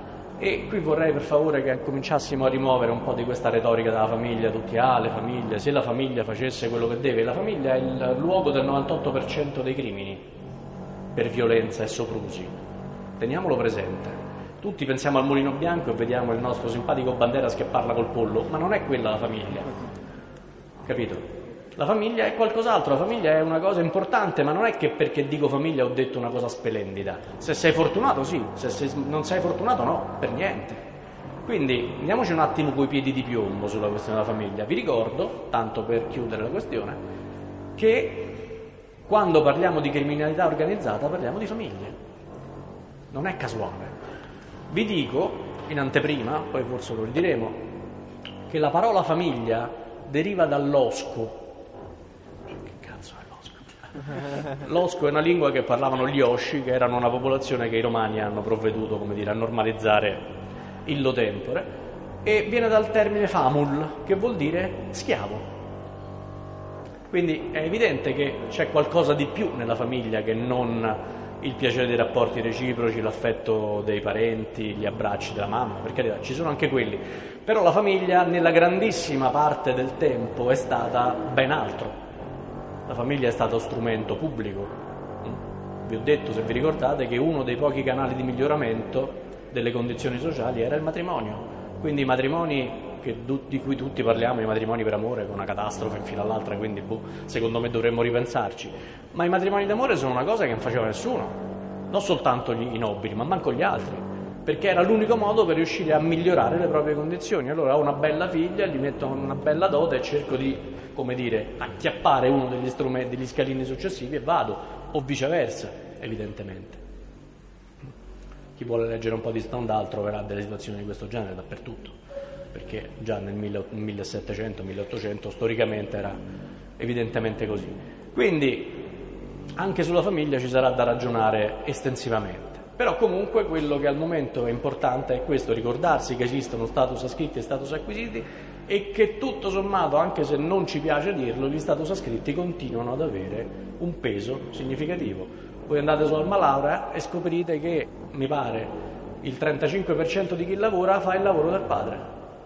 E qui vorrei per favore che cominciassimo a rimuovere un po' di questa retorica della famiglia, tutti ah le famiglie, se la famiglia facesse quello che deve. La famiglia è il luogo del novantotto per cento dei crimini per violenza e soprusi, teniamolo presente. Tutti pensiamo al Mulino Bianco e vediamo il nostro simpatico Banderas che parla col pollo, ma non è quella la famiglia, capito? La famiglia è qualcos'altro, la famiglia è una cosa importante, ma non è che perché dico famiglia ho detto una cosa splendida. Se sei fortunato sì, se sei, non sei fortunato no, per niente. Quindi andiamoci un attimo coi piedi di piombo sulla questione della famiglia. Vi ricordo, tanto per chiudere la questione, che quando parliamo di criminalità organizzata parliamo di famiglie, non è casuale. Vi dico, in anteprima, poi forse lo ridiremo, che la parola famiglia deriva dall'osco. Che cazzo è l'osco? L'osco è una lingua che parlavano gli Osci, che erano una popolazione che i romani hanno provveduto, come dire, a normalizzare illo tempore, e viene dal termine famul, che vuol dire schiavo. Quindi è evidente che c'è qualcosa di più nella famiglia che non il piacere dei rapporti reciproci, l'affetto dei parenti, gli abbracci della mamma, per carità, ci sono anche quelli. Però la famiglia nella grandissima parte del tempo è stata ben altro. La famiglia è stato strumento pubblico. Vi ho detto, se vi ricordate, che uno dei pochi canali di miglioramento delle condizioni sociali era il matrimonio. Quindi i matrimoni che, di cui tutti parliamo, i matrimoni per amore, con una catastrofe in fila all'altra, quindi boh, secondo me dovremmo ripensarci. Ma i matrimoni d'amore sono una cosa che non faceva nessuno, non soltanto gli, i nobili, ma manco gli altri. perché era l'unico modo per riuscire a migliorare le proprie condizioni. Allora ho una bella figlia, gli metto una bella dote e cerco di, come dire, acchiappare uno degli strumenti, degli scalini successivi e vado, o viceversa, evidentemente. Chi vuole leggere un po' di Stendhal troverà delle situazioni di questo genere dappertutto, perché già nel millesettecento milleottocento storicamente era evidentemente così. Quindi anche sulla famiglia ci sarà da ragionare estensivamente. Però comunque quello che al momento è importante è questo, ricordarsi che esistono status ascritti e status acquisiti e che tutto sommato, anche se non ci piace dirlo, gli status ascritti continuano ad avere un peso significativo. Voi andate su Almalaurea e scoprite che, mi pare, il trentacinque per cento di chi lavora fa il lavoro del padre.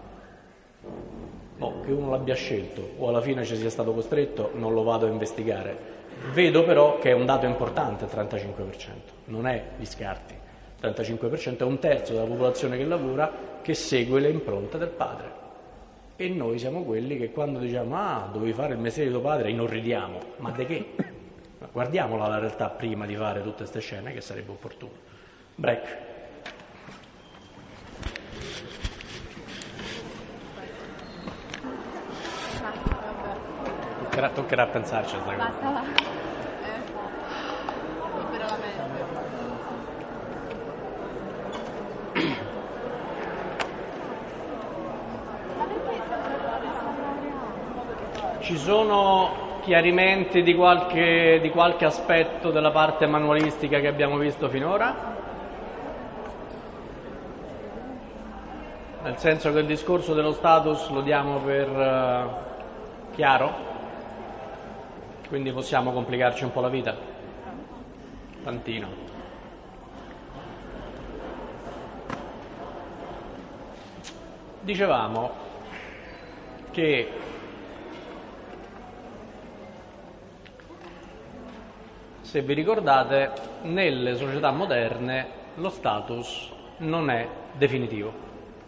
No, che uno l'abbia scelto o alla fine ci sia stato costretto non lo vado a investigare. Vedo però che è un dato importante il trentacinque per cento, non è gli scarti. Il trentacinque per cento è un terzo della popolazione che lavora che segue le impronte del padre. E noi siamo quelli che quando diciamo ah, dovevi fare il mestiere di tuo padre, inorridiamo. Ma di che? Guardiamola la realtà prima di fare tutte queste scene, che sarebbe opportuno. Break. Toccherà, toccherà pensarci a questa cosa. Basta, va. Eh, libero la mente. Ma perché sembra Ci sono chiarimenti di qualche, di qualche aspetto della parte manualistica che abbiamo visto finora? Nel senso che il discorso dello status lo diamo per uh, chiaro? Quindi possiamo complicarci un po' la vita? Tantino. Dicevamo che se vi ricordate, nelle società moderne lo status non è definitivo.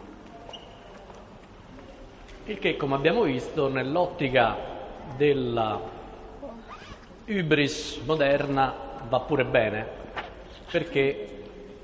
Il che, come abbiamo visto, nell'ottica della hybris moderna va pure bene, perché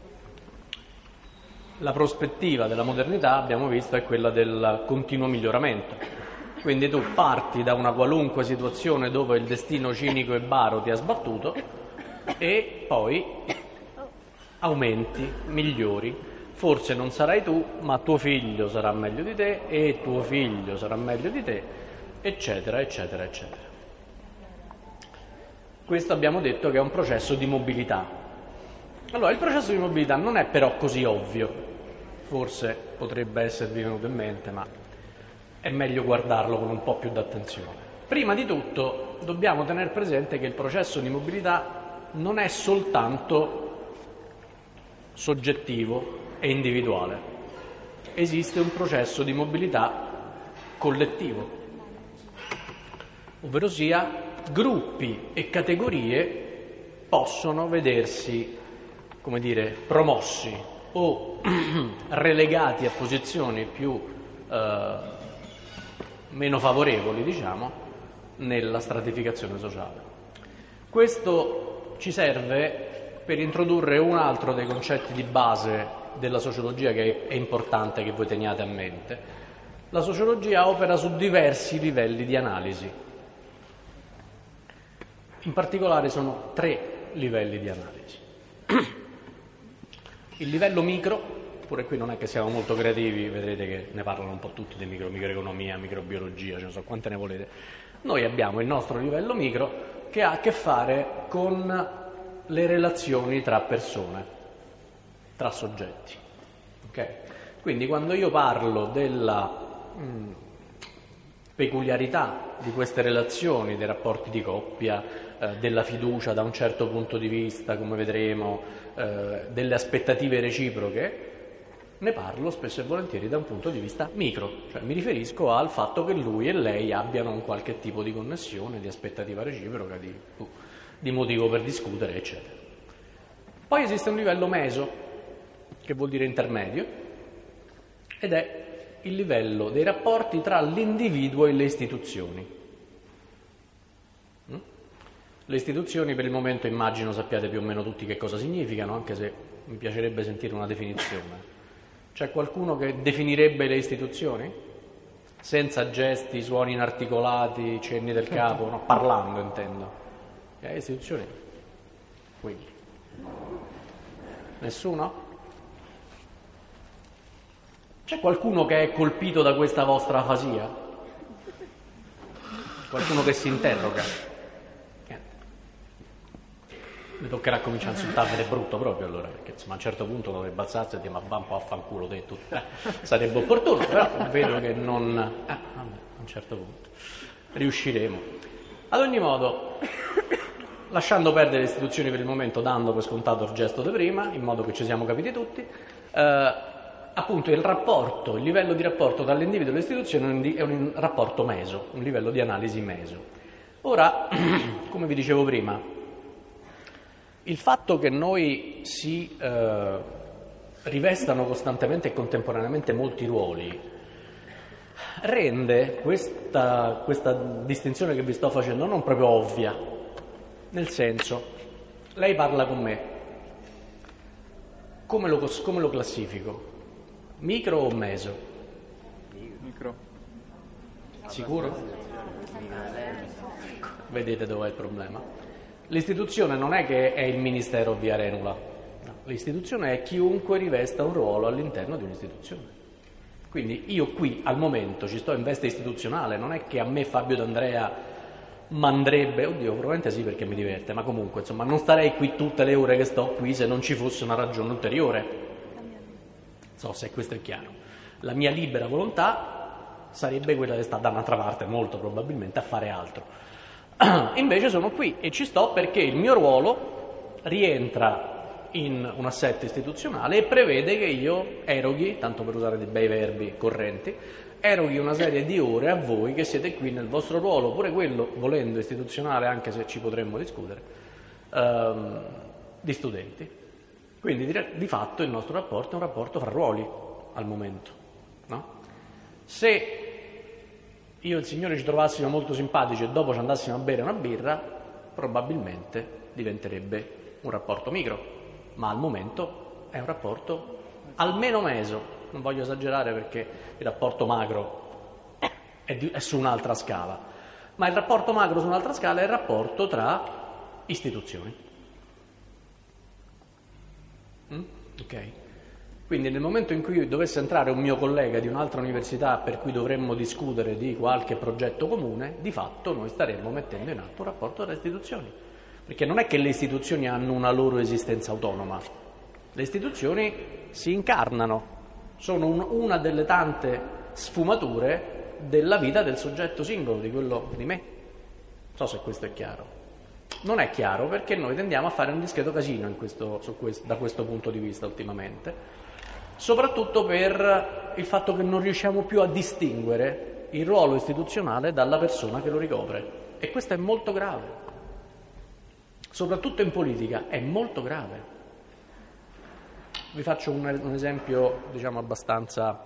la prospettiva della modernità, abbiamo visto, è quella del continuo miglioramento. Quindi tu parti da una qualunque situazione dove il destino cinico e baro ti ha sbattuto e poi aumenti, migliori. Forse non sarai tu, ma tuo figlio sarà meglio di te e tuo figlio sarà meglio di te, eccetera, eccetera, eccetera. Questo abbiamo detto che è un processo di mobilità. Allora, il processo di mobilità non è però così ovvio, forse potrebbe esservi venuto in mente, ma è meglio guardarlo con un po' più d'attenzione. Prima di tutto dobbiamo tenere presente che il processo di mobilità non è soltanto soggettivo e individuale, esiste un processo di mobilità collettivo, ovvero sia gruppi e categorie possono vedersi, come dire, promossi o relegati a posizioni più eh, meno favorevoli, diciamo, nella stratificazione sociale. Questo ci serve per introdurre un altro dei concetti di base della sociologia che è importante che voi teniate a mente. La sociologia opera su diversi livelli di analisi. In particolare sono tre livelli di analisi. Il livello micro, pure qui non è che siamo molto creativi, vedrete che ne parlano un po' tutti di micro, microeconomia, microbiologia, ce ne so quante ne volete. Noi abbiamo il nostro livello micro che ha a che fare con le relazioni tra persone, tra soggetti. Okay? Quindi quando io parlo della mh, peculiarità di queste relazioni, dei rapporti di coppia, eh, della fiducia da un certo punto di vista, come vedremo, eh, delle aspettative reciproche, ne parlo spesso e volentieri da un punto di vista micro, cioè mi riferisco al fatto che lui e lei abbiano un qualche tipo di connessione, di aspettativa reciproca, di, di motivo per discutere, eccetera. Poi esiste un livello meso, che vuol dire intermedio, ed è il livello dei rapporti tra l'individuo e le istituzioni. Le istituzioni per il momento immagino sappiate più o meno tutti che cosa significano, anche se Mi piacerebbe sentire una definizione. C'è qualcuno che definirebbe le istituzioni? Senza gesti, suoni inarticolati, cenni del capo, no, parlando intendo. Le istituzioni? Quindi. Nessuno? C'è qualcuno che è colpito da questa vostra afasia? Qualcuno che si interroga? Mi toccherà cominciare a insultarmi, è brutto proprio allora, perché insomma a un certo punto dovrebbe alzarsi e dire ma va un po' a fanculo te tutto. Eh, sarebbe opportuno, però vedo che non... Eh, vabbè, a un certo punto riusciremo. Ad ogni modo, lasciando perdere le istituzioni per il momento, dando per scontato il gesto di prima, in modo che ci siamo capiti tutti, eh, appunto il rapporto, il livello di rapporto tra l'individuo e le istituzioni è un rapporto meso, un livello di analisi meso. Ora, come vi dicevo prima, il fatto che noi si eh, rivestano costantemente e contemporaneamente molti ruoli rende questa, questa distinzione che vi sto facendo non proprio ovvia, nel senso, lei parla con me, come lo, come lo classifico? Micro o meso? Micro. Sicuro? Vedete dov'è il problema? L'istituzione non è che è il ministero via Renula, no. L'istituzione è chiunque rivesta un ruolo all'interno di un'istituzione. Quindi io qui al momento ci sto in veste istituzionale, non è che a me Fabio D'Andrea mandrebbe, oddio probabilmente sì perché mi diverte, ma comunque insomma non starei qui tutte le ore che sto qui se non ci fosse una ragione ulteriore. Non so se questo è chiaro. La mia libera volontà sarebbe quella di stare da un'altra parte, molto probabilmente a fare altro. Invece sono qui e ci sto perché il mio ruolo rientra in un assetto istituzionale e prevede che io eroghi, tanto per usare dei bei verbi correnti, eroghi una serie di ore a voi che siete qui nel vostro ruolo, pure quello, volendo, istituzionale, anche se ci potremmo discutere, ehm, di studenti. Quindi di, di fatto il nostro rapporto è un rapporto fra ruoli al momento, no? Se io e il Signore ci trovassimo molto simpatici e dopo ci andassimo a bere una birra, probabilmente diventerebbe un rapporto micro, ma al momento è un rapporto almeno meso. Non voglio esagerare perché il rapporto macro è, di, è su un'altra scala, ma il rapporto macro su un'altra scala è il rapporto tra istituzioni. Mm? Ok? Quindi nel momento in cui dovesse entrare un mio collega di un'altra università per cui dovremmo discutere di qualche progetto comune, di fatto noi staremmo mettendo in atto un rapporto tra istituzioni, perché non è che le istituzioni hanno una loro esistenza autonoma, le istituzioni si incarnano, sono un, una delle tante sfumature della vita del soggetto singolo, di quello di me. Non so se questo è chiaro. Non è chiaro perché noi tendiamo a fare un discreto casino in questo, su questo, da questo punto di vista ultimamente, soprattutto per il fatto che non riusciamo più a distinguere il ruolo istituzionale dalla persona che lo ricopre. E questo è molto grave. Soprattutto in politica è molto grave. Vi faccio un, un esempio, diciamo, abbastanza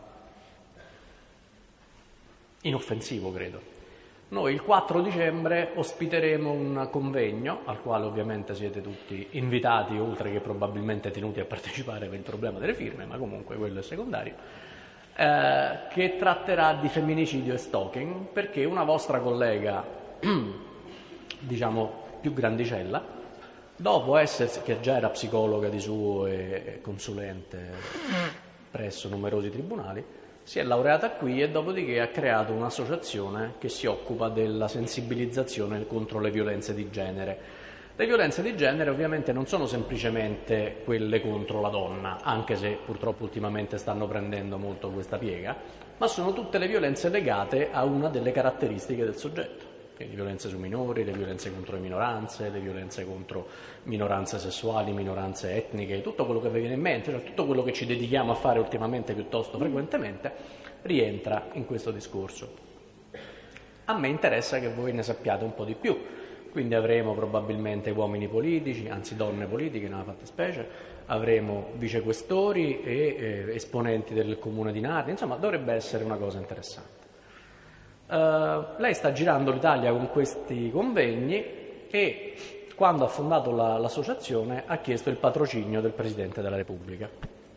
inoffensivo, credo. Noi il quattro dicembre ospiteremo un convegno, al quale ovviamente siete tutti invitati, oltre che probabilmente tenuti a partecipare per il problema delle firme, ma comunque quello è secondario, eh, che tratterà di femminicidio e stalking, perché una vostra collega, diciamo più grandicella, dopo essersi, che già era psicologa di suo e consulente presso numerosi tribunali, si è laureata qui e dopodiché ha creato un'associazione che si occupa della sensibilizzazione contro le violenze di genere. Le violenze di genere ovviamente non sono semplicemente quelle contro la donna, anche se purtroppo ultimamente stanno prendendo molto questa piega, ma sono tutte le violenze legate a una delle caratteristiche del soggetto. Quindi violenze su minori, le violenze contro le minoranze, le violenze contro minoranze sessuali, minoranze etniche, tutto quello che vi viene in mente, cioè tutto quello che ci dedichiamo a fare ultimamente piuttosto frequentemente, rientra in questo discorso. A me interessa che voi ne sappiate un po' di più, quindi avremo probabilmente uomini politici, anzi donne politiche nella fattispecie, avremo vicequestori e eh, esponenti del comune di Narni, insomma dovrebbe essere una cosa interessante. Uh, lei sta girando l'Italia con questi convegni e quando ha fondato la, l'associazione ha chiesto il patrocinio del Presidente della Repubblica,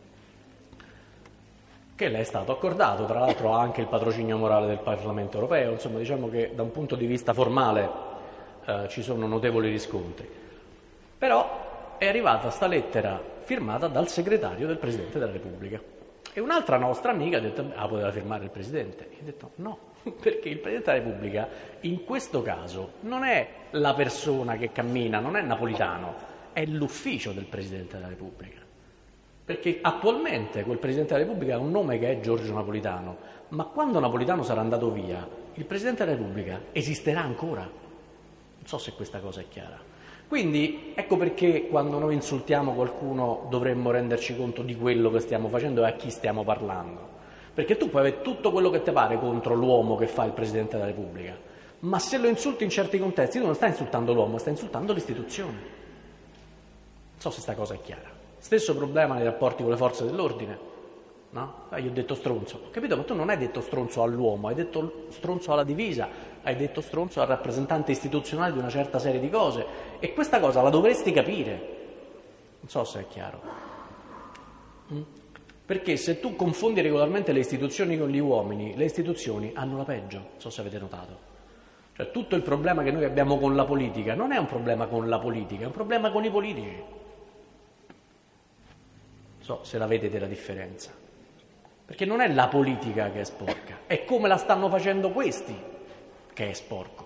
che le è stato accordato, tra l'altro ha anche il patrocinio morale del Parlamento europeo, insomma diciamo che da un punto di vista formale eh, ci sono notevoli riscontri. Però è arrivata sta lettera firmata dal segretario del Presidente della Repubblica e un'altra nostra amica ha detto ah, poteva firmare il Presidente. Io ho detto no, perché il Presidente della Repubblica in questo caso non è la persona che cammina, non è Napolitano, è l'ufficio del Presidente della Repubblica. Perché attualmente quel Presidente della Repubblica ha un nome che è Giorgio Napolitano, ma quando Napolitano sarà andato via, il Presidente della Repubblica esisterà ancora. Non so se questa cosa è chiara. Quindi ecco perché quando noi insultiamo qualcuno dovremmo renderci conto di quello che stiamo facendo e a chi stiamo parlando. Perché tu puoi avere tutto quello che ti pare contro l'uomo che fa il Presidente della Repubblica, ma se lo insulti in certi contesti tu non stai insultando l'uomo, stai insultando l'istituzione. Non so se sta cosa è chiara. Stesso problema nei rapporti con le forze dell'ordine, no? Ah, io ho detto stronzo, ho capito, ma tu non hai detto stronzo all'uomo, hai detto stronzo alla divisa, hai detto stronzo al rappresentante istituzionale di una certa serie di cose e questa cosa la dovresti capire. Non so se è chiaro. Mm? Perché se tu confondi regolarmente le istituzioni con gli uomini, le istituzioni hanno la peggio, non so se avete notato. Cioè tutto il problema che noi abbiamo con la politica non è un problema con la politica, è un problema con i politici. So se la vedete la differenza, perché non è la politica che è sporca, è come la stanno facendo questi che è sporco.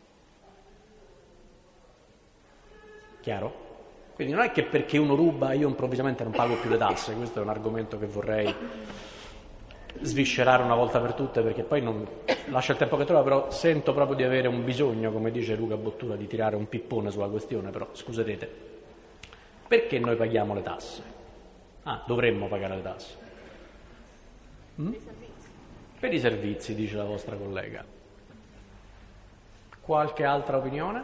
Chiaro? Quindi non è che perché uno ruba io improvvisamente non pago più le tasse, questo è un argomento che vorrei sviscerare una volta per tutte, perché poi non lascia il tempo che trova, però sento proprio di avere un bisogno, come dice Luca Bottura, di tirare un pippone sulla questione, però scusate, perché noi paghiamo le tasse? Ah, dovremmo pagare le tasse. Mm? Per i servizi, dice la vostra collega. Qualche altra opinione?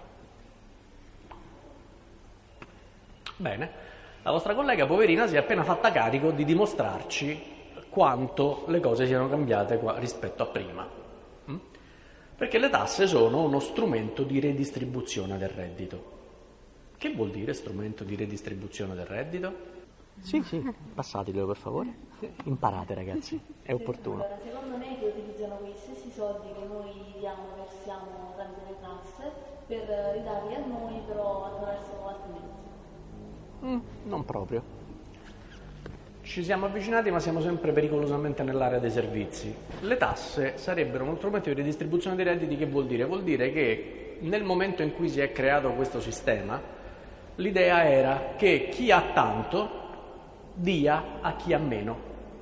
Bene, la vostra collega poverina si è appena fatta carico di dimostrarci quanto le cose siano cambiate qua rispetto a prima. Mm? Perché le tasse sono uno strumento di redistribuzione del reddito. Che vuol dire strumento di redistribuzione del reddito? Sì, sì, passatelo per favore. Imparate ragazzi, è opportuno. Allora, secondo me che utilizzano quei stessi soldi che noi diamo, versiamo tramite le tasse, per ridarli a noi però attraverso altri mezzi. Mm, non proprio. Ci siamo avvicinati ma siamo sempre pericolosamente nell'area dei servizi. Le tasse sarebbero uno strumento di ridistribuzione dei redditi. Che vuol dire? Vuol dire che nel momento in cui si è creato questo sistema, l'idea era che chi ha tanto dia a chi ha meno.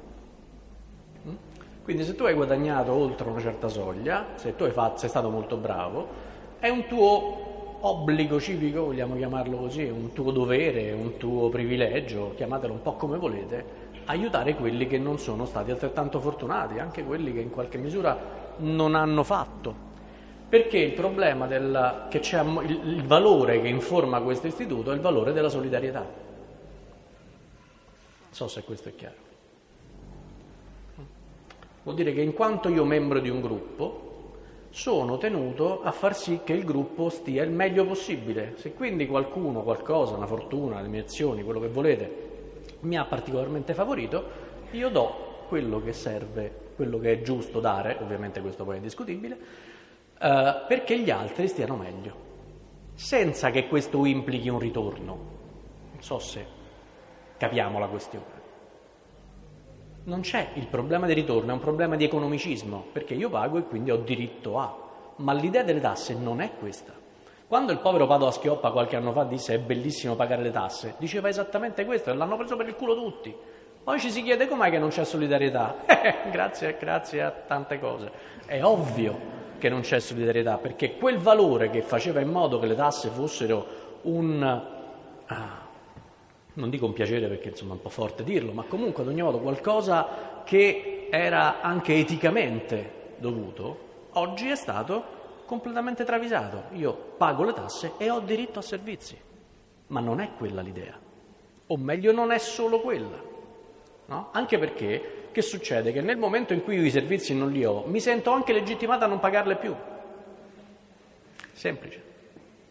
Quindi se tu hai guadagnato oltre una certa soglia, se tu hai fatto, sei stato molto bravo, è un tuo obbligo civico, vogliamo chiamarlo così, è un tuo dovere, è un tuo privilegio, chiamatelo un po' come volete, aiutare quelli che non sono stati altrettanto fortunati, anche quelli che in qualche misura non hanno fatto. Perché il problema del, che c'è il, il valore che informa questo istituto è il valore della solidarietà. Non so se questo è chiaro. Vuol dire che in quanto io membro di un gruppo sono tenuto a far sì che il gruppo stia il meglio possibile. Se quindi qualcuno, qualcosa, una fortuna, le mie azioni, quello che volete, mi ha particolarmente favorito, io do quello che serve, quello che è giusto dare, ovviamente questo poi è discutibile, eh, perché gli altri stiano meglio, senza che questo implichi un ritorno. Non so se capiamo la questione. Non c'è il problema del ritorno, è un problema di economicismo, perché io pago e quindi ho diritto a. Ma l'idea delle tasse non è questa. Quando il povero Padoa-Schioppa qualche anno fa disse è bellissimo pagare le tasse, diceva esattamente questo e l'hanno preso per il culo tutti. Poi ci si chiede com'è che non c'è solidarietà. grazie, grazie a tante cose. È ovvio che non c'è solidarietà, perché quel valore che faceva in modo che le tasse fossero un... Ah, non dico un piacere perché insomma è un po' forte dirlo, ma comunque ad ogni modo qualcosa che era anche eticamente dovuto, oggi è stato completamente travisato. Io pago le tasse e ho diritto a servizi, ma non è quella l'idea, o meglio non è solo quella, no? Anche perché che succede? Che nel momento in cui io i servizi non li ho, mi sento anche legittimato a non pagarle più. Semplice.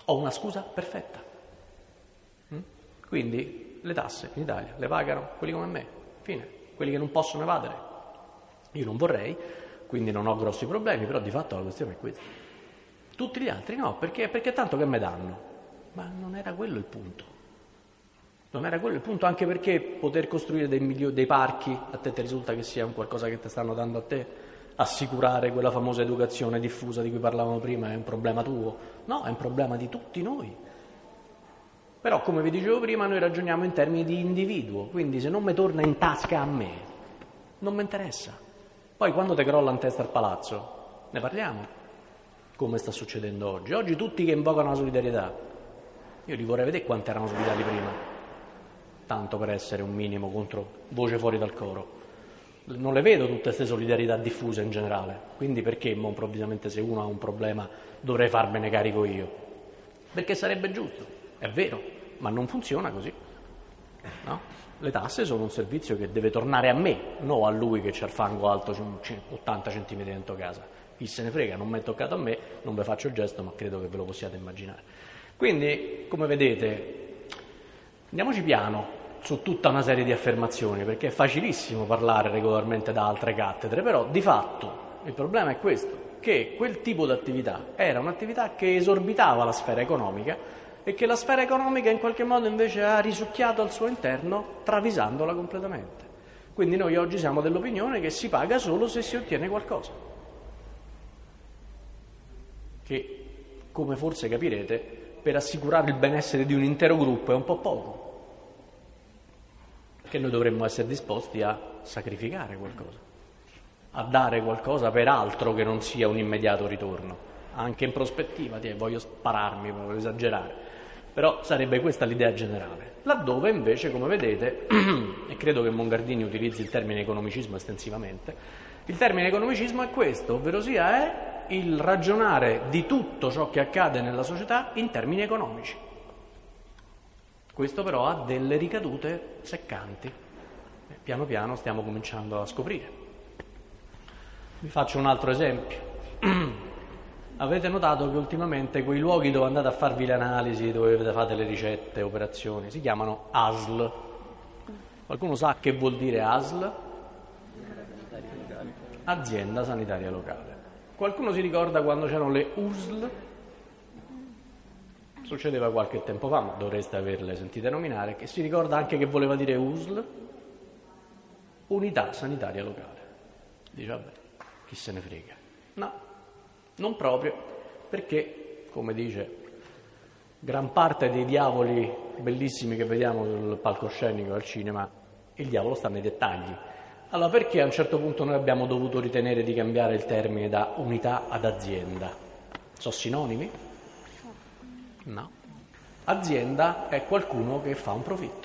Ho una scusa perfetta. Mm? Quindi le tasse in Italia le pagano quelli come me, fine. Quelli che non possono evadere. Io non vorrei, quindi non ho grossi problemi, però di fatto la questione è questa. Tutti gli altri no, perché, perché tanto che me danno. Ma non era quello il punto. Non era quello il punto, anche perché poter costruire dei, milio- dei parchi, a te ti risulta che sia un qualcosa che ti stanno dando a te? Assicurare quella famosa educazione diffusa di cui parlavamo prima è un problema tuo? No, è un problema di tutti noi. Però, come vi dicevo prima, noi ragioniamo in termini di individuo, quindi se non mi torna in tasca a me, non mi interessa. Poi quando te crolla in testa al palazzo, ne parliamo, come sta succedendo oggi. Oggi tutti che invocano la solidarietà, io li vorrei vedere quanti erano solidali prima, tanto per essere un minimo contro voce fuori dal coro. Non le vedo tutte queste solidarietà diffuse in generale, quindi perché mo, improvvisamente se uno ha un problema dovrei farmene carico io? Perché sarebbe giusto, è vero, ma non funziona così, no? Le tasse sono un servizio che deve tornare a me, non a lui che c'ha il fango alto ottanta centimetri dentro casa. Chi se ne frega, non mi è toccato a me, non vi faccio il gesto, ma credo che ve lo possiate immaginare. Quindi, come vedete, andiamoci piano su tutta una serie di affermazioni, perché è facilissimo parlare regolarmente da altre cattedre, però di fatto il problema è questo, che quel tipo di attività era un'attività che esorbitava la sfera economica e che la sfera economica in qualche modo invece ha risucchiato al suo interno, travisandola completamente. Quindi noi oggi siamo dell'opinione che si paga solo se si ottiene qualcosa, che, come forse capirete, per assicurare il benessere di un intero gruppo è un po' poco, che noi dovremmo essere disposti a sacrificare qualcosa, a dare qualcosa per altro che non sia un immediato ritorno, anche in prospettiva, ti, voglio spararmi, voglio esagerare, però sarebbe questa l'idea generale. Laddove invece, come vedete, e credo che Mongardini utilizzi il termine economicismo estensivamente, il termine economicismo è questo, ovvero sia è il ragionare di tutto ciò che accade nella società in termini economici. Questo però ha delle ricadute seccanti, e piano piano stiamo cominciando a scoprire. Vi faccio un altro esempio. Avete notato che ultimamente quei luoghi dove andate a farvi le analisi, dove fate le ricette, operazioni, si chiamano A S L. Qualcuno sa che vuol dire A S L? Azienda sanitaria locale. Qualcuno si ricorda quando c'erano le U S L? Succedeva qualche tempo fa, ma dovreste averle sentite nominare, che si ricorda anche che voleva dire U S L? Unità sanitaria locale. Dice, vabbè, chi se ne frega. No, non proprio, perché, come dice, gran parte dei diavoli bellissimi che vediamo sul palcoscenico al cinema, il diavolo sta nei dettagli. Allora, perché a un certo punto noi abbiamo dovuto ritenere di cambiare il termine da unità ad azienda? Sono sinonimi? No. Azienda è qualcuno che fa un profitto.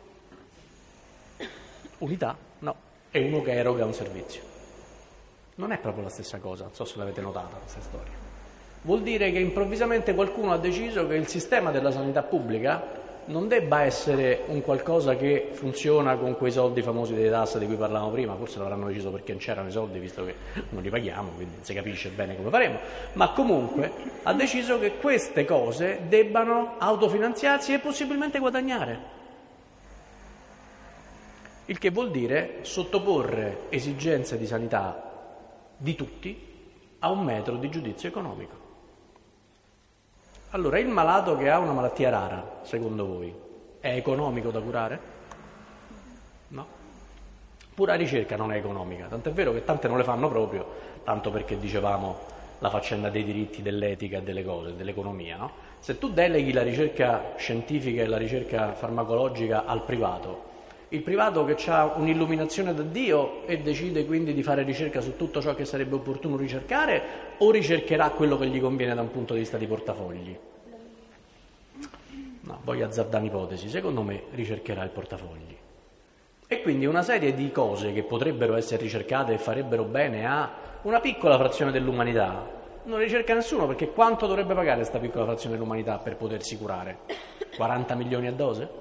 Unità? No. È uno che eroga un servizio. Non è proprio la stessa cosa, non so se l'avete notata questa storia. Vuol dire che improvvisamente qualcuno ha deciso che il sistema della sanità pubblica non debba essere un qualcosa che funziona con quei soldi famosi delle tasse di cui parlavamo prima, forse l'avranno deciso perché non c'erano i soldi, visto che non li paghiamo, quindi non si capisce bene come faremo, ma comunque ha deciso che queste cose debbano autofinanziarsi e possibilmente guadagnare. Il che vuol dire sottoporre esigenze di sanità di tutti a un metro di giudizio economico. Allora, il malato che ha una malattia rara, secondo voi, è economico da curare? No. Pure la ricerca non è economica, tant'è vero che tante non le fanno proprio, tanto perché dicevamo la faccenda dei diritti, dell'etica e delle cose, dell'economia, no? Se tu deleghi la ricerca scientifica e la ricerca farmacologica al privato, il privato che ha un'illuminazione da Dio e decide quindi di fare ricerca su tutto ciò che sarebbe opportuno ricercare, o ricercherà quello che gli conviene da un punto di vista di portafogli? No, voglio azzardare un'ipotesi, secondo me ricercherà il portafogli. E quindi una serie di cose che potrebbero essere ricercate e farebbero bene a una piccola frazione dell'umanità non ricerca nessuno, perché quanto dovrebbe pagare questa piccola frazione dell'umanità per potersi curare? quaranta milioni a dose?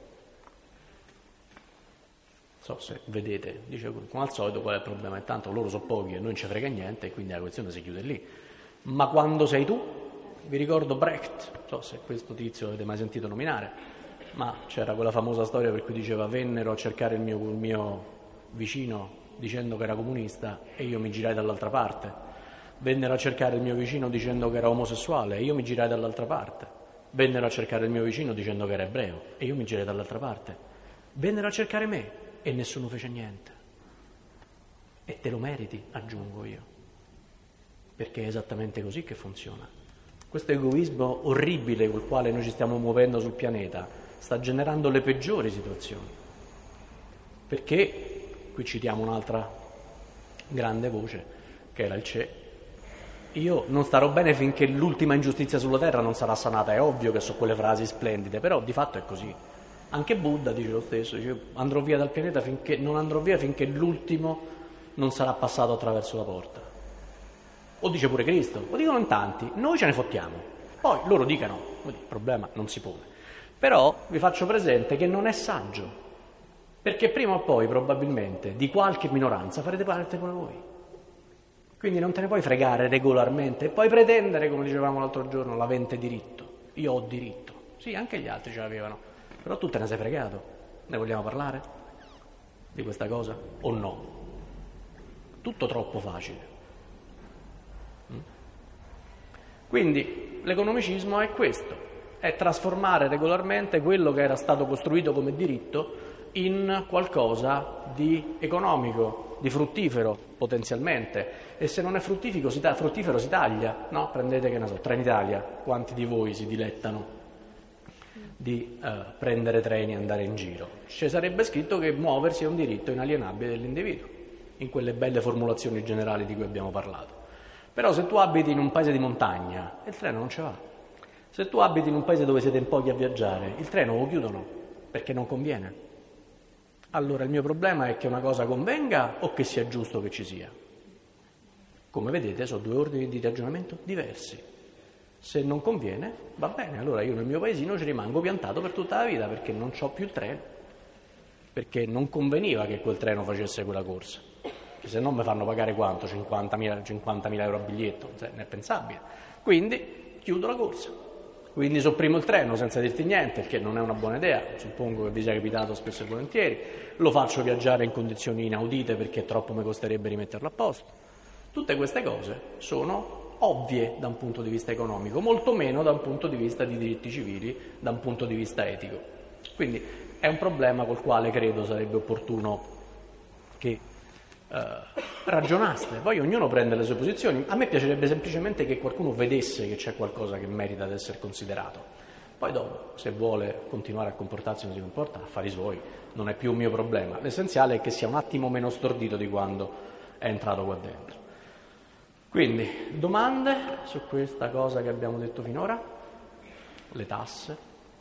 So se vedete, dice come al solito qual è il problema, intanto loro sono pochi e non ci frega niente e quindi la questione si chiude lì. Ma quando sei tu, vi ricordo Brecht, non so se questo tizio avete mai sentito nominare, ma c'era quella famosa storia per cui diceva vennero a cercare il mio, il mio vicino dicendo che era comunista e io mi girai dall'altra parte, vennero a cercare il mio vicino dicendo che era omosessuale e io mi girai dall'altra parte, vennero a cercare il mio vicino dicendo che era ebreo e io mi girai dall'altra parte, vennero a cercare me e nessuno fece niente. E te lo meriti, aggiungo io, perché è esattamente così che funziona. Questo egoismo orribile col quale noi ci stiamo muovendo sul pianeta sta generando le peggiori situazioni, perché, qui citiamo un'altra grande voce, che era il Che, io non starò bene finché l'ultima ingiustizia sulla terra non sarà sanata. È ovvio che sono quelle frasi splendide, però di fatto è così. Anche Buddha dice lo stesso, dice andrò via dal pianeta finché non andrò via finché l'ultimo non sarà passato attraverso la porta. O dice pure Cristo, lo dicono in tanti, noi ce ne fottiamo. Poi loro dicano, il problema non si pone. Però vi faccio presente che non è saggio, perché prima o poi probabilmente di qualche minoranza farete parte pure voi. Quindi non te ne puoi fregare regolarmente e poi pretendere, come dicevamo l'altro giorno, l'avente diritto. Io ho diritto. Sì, anche gli altri ce l'avevano, però tu te ne sei fregato. Ne vogliamo parlare di questa cosa o no? Tutto troppo facile. Quindi l'economicismo è questo, è trasformare regolarmente quello che era stato costruito come diritto in qualcosa di economico, di fruttifero potenzialmente, e se non è fruttifero si, ta- fruttifero si taglia, no? Prendete, che ne so, Trenitalia, quanti di voi si dilettano di eh, prendere treni e andare in giro? Ci sarebbe scritto che muoversi è un diritto inalienabile dell'individuo, in quelle belle formulazioni generali di cui abbiamo parlato. Però se tu abiti in un paese di montagna, il treno non ce va. Se tu abiti in un paese dove siete in pochi a viaggiare, il treno lo chiudono perché non conviene. Allora il mio problema è che una cosa convenga o che sia giusto che ci sia. Come vedete sono due ordini di ragionamento diversi. Se non conviene, va bene, allora io nel mio paesino ci rimango piantato per tutta la vita perché non c'ho più il treno, perché non conveniva che quel treno facesse quella corsa. Se no mi fanno pagare quanto? cinquantamila euro a biglietto, non è pensabile. Quindi chiudo la corsa. Quindi sopprimo il treno senza dirti niente, perché non è una buona idea, suppongo che vi sia capitato spesso e volentieri. Lo faccio viaggiare in condizioni inaudite perché troppo mi costerebbe rimetterlo a posto. Tutte queste cose sono ovvie da un punto di vista economico, molto meno da un punto di vista di diritti civili, da un punto di vista etico. Quindi è un problema col quale credo sarebbe opportuno che Uh, ragionaste, poi ognuno prende le sue posizioni. A me piacerebbe semplicemente che qualcuno vedesse che c'è qualcosa che merita di essere considerato, poi dopo se vuole continuare a comportarsi come si comporta, affari suoi, non è più un mio problema. L'essenziale è che sia un attimo meno stordito di quando è entrato qua dentro. Quindi domande su questa cosa che abbiamo detto finora? Le tasse.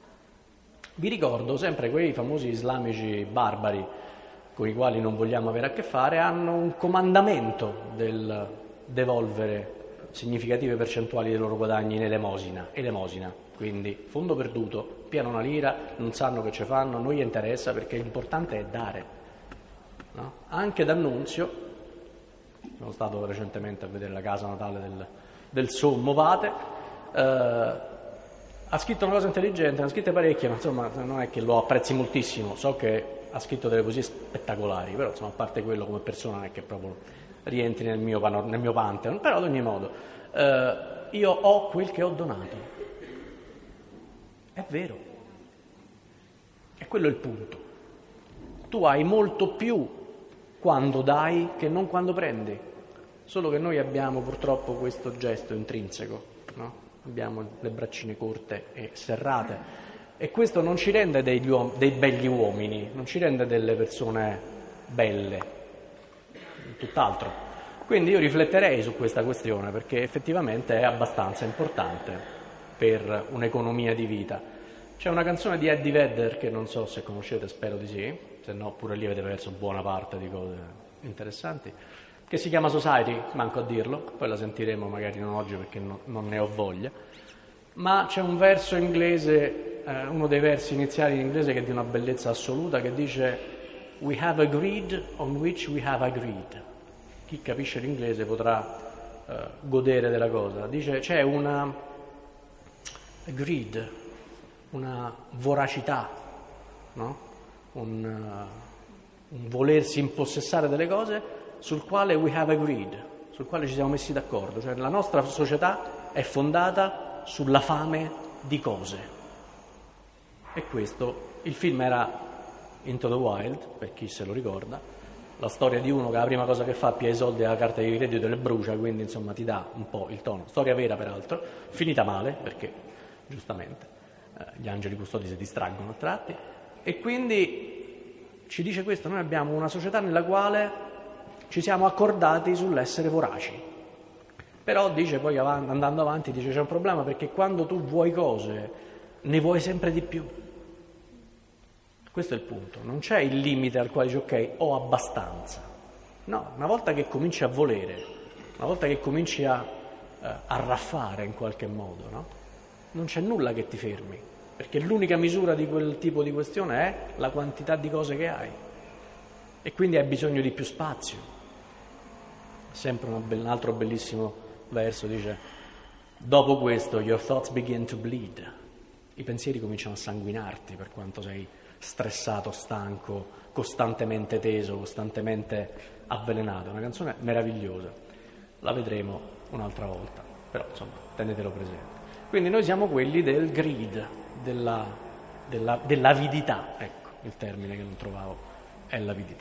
Vi ricordo sempre quei famosi islamici barbari con i quali non vogliamo avere a che fare, hanno un comandamento del devolvere significative percentuali dei loro guadagni in elemosina, elemosina, quindi fondo perduto, piano una lira, non sanno che ci fanno, non gli interessa perché l'importante è dare. No? Anche D'Annunzio, sono stato recentemente a vedere la casa natale del, del Sommo Pate, eh, ha scritto una cosa intelligente, ne ha scritte parecchie, ma insomma non è che lo apprezzi moltissimo, so che ha scritto delle poesie spettacolari, però insomma a parte quello come persona non è che proprio rientri nel mio, pan- nel mio pantheon, però ad ogni modo eh, io ho quel che ho donato, è vero, e quello è il punto. Tu hai molto più quando dai che non quando prendi, solo che noi abbiamo purtroppo questo gesto intrinseco, no? Abbiamo le braccine corte e serrate. E questo non ci rende degli uom- dei begli uomini, non ci rende delle persone belle, tutt'altro. Quindi io rifletterei su questa questione perché effettivamente è abbastanza importante per un'economia di vita. C'è una canzone di Eddie Vedder che non so se conoscete, spero di sì, se no pure lì avete perso buona parte di cose interessanti, che si chiama Society, manco a dirlo, poi la sentiremo magari non oggi perché no, non ne ho voglia, ma c'è un verso inglese, eh, uno dei versi iniziali in inglese che è di una bellezza assoluta, che dice "We have agreed on which we have agreed". Chi capisce l'inglese potrà eh, godere della cosa. Dice c'è una, greed, una voracità, no? un, uh, un volersi impossessare delle cose sul quale we have agreed, sul quale ci siamo messi d'accordo. Cioè la nostra società è fondata sulla fame di cose. E questo, il film era Into the Wild, per chi se lo ricorda, la storia di uno che la prima cosa che fa pia i soldi alla carta di credito e le brucia, quindi insomma ti dà un po' il tono. Storia vera peraltro, finita male, perché giustamente eh, gli angeli custodi si distraggono a tratti, e quindi ci dice questo: noi abbiamo una società nella quale ci siamo accordati sull'essere voraci. Però dice poi avanti, andando avanti, dice c'è un problema, perché quando tu vuoi cose ne vuoi sempre di più. Questo è il punto, non c'è il limite al quale dici ok, ho abbastanza. No, una volta che cominci a volere, una volta che cominci a eh, arraffare in qualche modo, no? Non c'è nulla che ti fermi, perché l'unica misura di quel tipo di questione è la quantità di cose che hai, e quindi hai bisogno di più spazio. Sempre una be- un altro bellissimo verso dice: dopo questo your thoughts begin to bleed, i pensieri cominciano a sanguinarti per quanto sei stressato, stanco, costantemente teso, costantemente avvelenato. Una canzone meravigliosa, la vedremo un'altra volta, però insomma tenetelo presente. Quindi noi siamo quelli del greed, della, della, dell'avidità, ecco, il termine che non trovavo è l'avidità.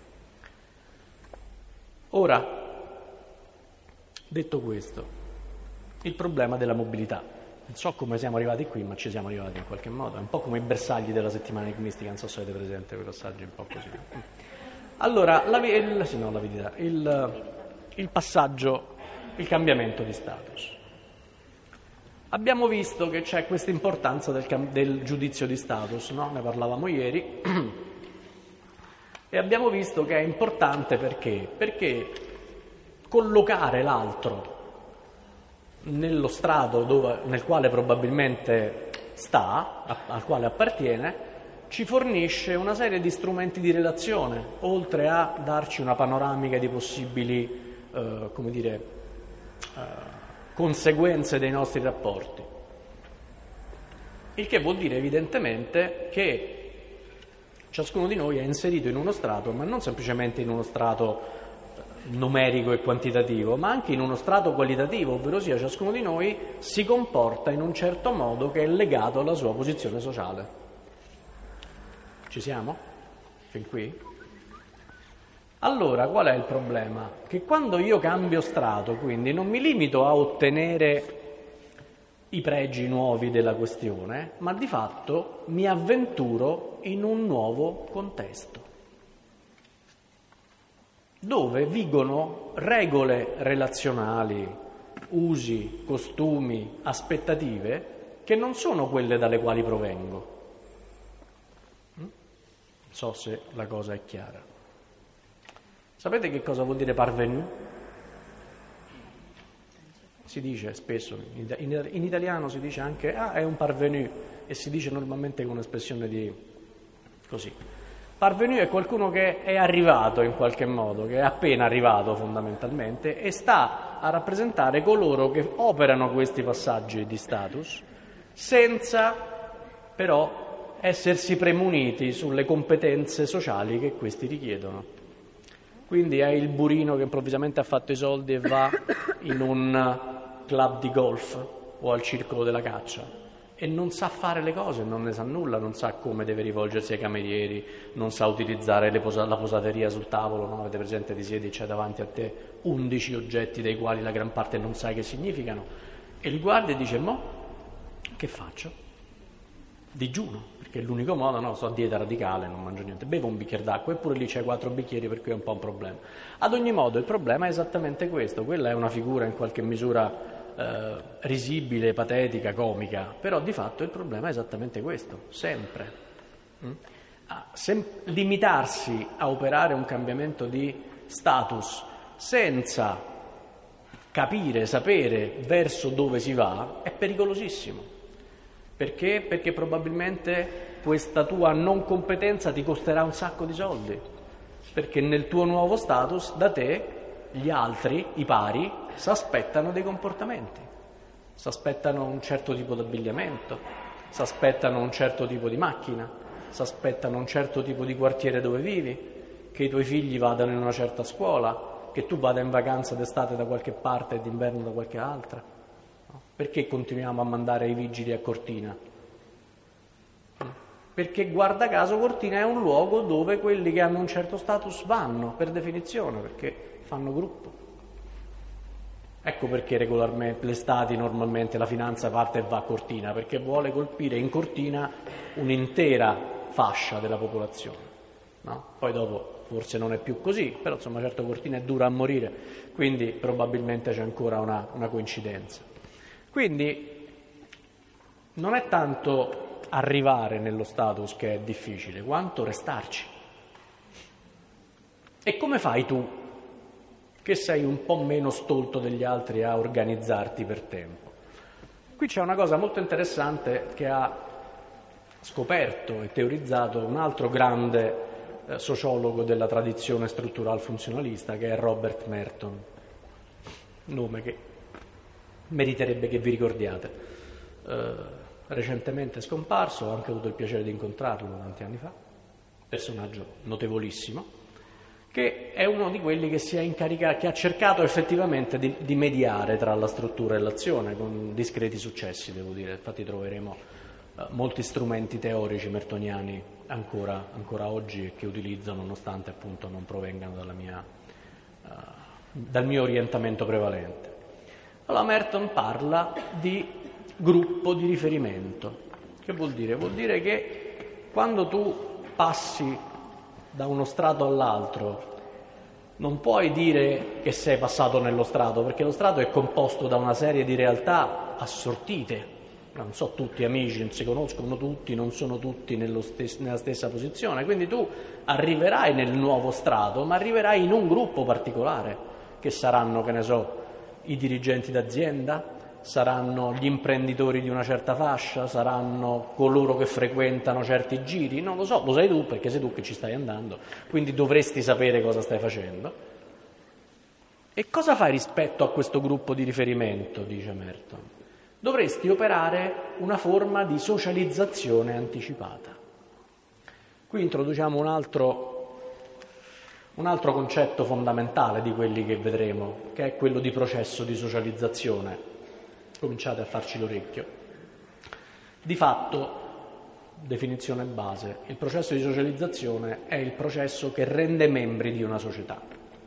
Ora, detto questo, il problema della mobilità. Non so come siamo arrivati qui, ma ci siamo arrivati in qualche modo. È un po' come i bersagli della settimana enigmistica, non so se avete presente quei passaggi un po' così. Allora, la, il, sì, no, l'avidità, il, il passaggio, il cambiamento di status. Abbiamo visto che c'è questa importanza del, del giudizio di status, no? Ne parlavamo ieri, e abbiamo visto che è importante perché? Perché collocare l'altro nello strato dove, nel quale probabilmente sta, a, al quale appartiene, ci fornisce una serie di strumenti di relazione, oltre a darci una panoramica di possibili, eh, come dire, eh, conseguenze dei nostri rapporti. Il che vuol dire evidentemente che ciascuno di noi è inserito in uno strato, ma non semplicemente in uno strato numerico e quantitativo, ma anche in uno strato qualitativo, ovvero sia ciascuno di noi si comporta in un certo modo che è legato alla sua posizione sociale. Ci siamo? Fin qui? Allora, qual è il problema? Che quando io cambio strato, quindi non mi limito a ottenere i pregi nuovi della questione, ma di fatto mi avventuro in un nuovo contesto, dove vigono regole relazionali, usi, costumi, aspettative che non sono quelle dalle quali provengo. Non so se la cosa è chiara. Sapete che cosa vuol dire parvenu? Si dice spesso, in italiano si dice anche ah, è un parvenu, e si dice normalmente con un'espressione di così. Parvenu è qualcuno che è arrivato in qualche modo, che è appena arrivato fondamentalmente, e sta a rappresentare coloro che operano questi passaggi di status senza però essersi premuniti sulle competenze sociali che questi richiedono. Quindi è il burino che improvvisamente ha fatto i soldi e va in un club di golf o al circolo della caccia e non sa fare le cose, non ne sa nulla, non sa come deve rivolgersi ai camerieri, non sa utilizzare le posa- la posateria sul tavolo, no? Avete presente, ti siedi e c'è davanti a te undici oggetti dei quali la gran parte non sai che significano, e li guardi e dice: mo, che faccio? Digiuno, perché è l'unico modo, no? Sto a dieta radicale, non mangio niente, bevo un bicchiere d'acqua, eppure lì c'hai quattro bicchieri, per cui è un po' un problema. Ad ogni modo il problema è esattamente questo, quella è una figura in qualche misura eh, risibile, patetica, comica, però di fatto il problema è esattamente questo, sempre. Mm? Ah, sem- limitarsi a operare un cambiamento di status senza capire, sapere verso dove si va è pericolosissimo. Perché? Perché probabilmente questa tua non competenza ti costerà un sacco di soldi, perché nel tuo nuovo status da te gli altri, i pari, si aspettano dei comportamenti si aspettano un certo tipo di abbigliamento, si aspettano un certo tipo di macchina, si aspettano un certo tipo di quartiere dove vivi, che i tuoi figli vadano in una certa scuola, che tu vada in vacanza d'estate da qualche parte e d'inverno da qualche altra. No? Perché continuiamo a mandare i vigili a Cortina? Perché guarda caso Cortina è un luogo dove quelli che hanno un certo status vanno, per definizione, perché fanno gruppo. Ecco perché regolarmente l'estate normalmente la finanza parte e va a Cortina, perché vuole colpire in Cortina un'intera fascia della popolazione. No? Poi dopo forse non è più così, però insomma certo Cortina è dura a morire, quindi probabilmente c'è ancora una, una coincidenza. Quindi non è tanto arrivare nello status che è difficile, quanto restarci. E come fai tu, che sei un po' meno stolto degli altri, a organizzarti per tempo? Qui c'è una cosa molto interessante che ha scoperto e teorizzato un altro grande eh, sociologo della tradizione struttural funzionalista, che è Robert Merton, nome che meriterebbe che vi ricordiate. Eh, recentemente scomparso, ho anche avuto il piacere di incontrarlo tanti anni fa, personaggio notevolissimo, che è uno di quelli che si è incaricato, che ha cercato effettivamente di, di mediare tra la struttura e l'azione, con discreti successi, devo dire. Infatti troveremo uh, molti strumenti teorici mertoniani ancora, ancora oggi che utilizzo, nonostante appunto non provengano dalla mia, uh, dal mio orientamento prevalente. Allora Merton parla di gruppo di riferimento. Che vuol dire? Vuol dire che quando tu passi da uno strato all'altro non puoi dire che sei passato nello strato, perché lo strato è composto da una serie di realtà assortite. Non so, tutti amici, non si conoscono tutti, non sono tutti nello stes- nella stessa posizione, quindi tu arriverai nel nuovo strato, ma arriverai in un gruppo particolare, che saranno, che ne so, i dirigenti d'azienda, saranno gli imprenditori di una certa fascia, saranno coloro che frequentano certi giri, non lo so, lo sai tu perché sei tu che ci stai andando, quindi dovresti sapere cosa stai facendo. E cosa fai rispetto a questo gruppo di riferimento, dice Merton? Dovresti operare una forma di socializzazione anticipata. Qui introduciamo un altro, un altro concetto fondamentale di quelli che vedremo, che è quello di processo di socializzazione. Cominciate a farci l'orecchio. Di fatto, definizione base, il processo di socializzazione è il processo che rende membri di una società.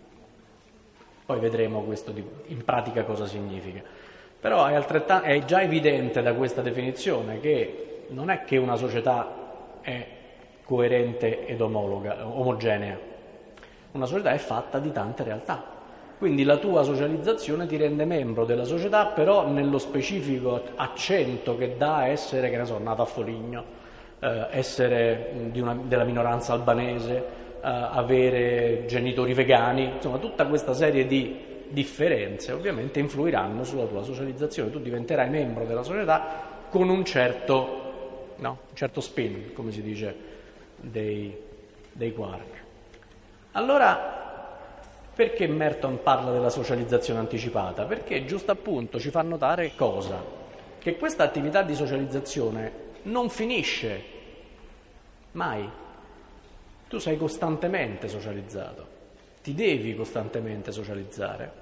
Poi vedremo questo di, in pratica cosa significa. Però è, altrettanto, è già evidente da questa definizione che non è che una società è coerente ed omologa, omogenea. Una società è fatta di tante realtà. Quindi la tua socializzazione ti rende membro della società, però nello specifico accento che dà a essere, che ne so, nato a Foligno, eh, essere di una, della minoranza albanese, eh, avere genitori vegani, insomma tutta questa serie di differenze ovviamente influiranno sulla tua socializzazione. Tu diventerai membro della società con un certo, no, un certo spin, come si dice, dei, dei quark. Allora, perché Merton parla della socializzazione anticipata? Perché giusto appunto ci fa notare cosa? Che questa attività di socializzazione non finisce mai. Tu sei costantemente socializzato, ti devi costantemente socializzare.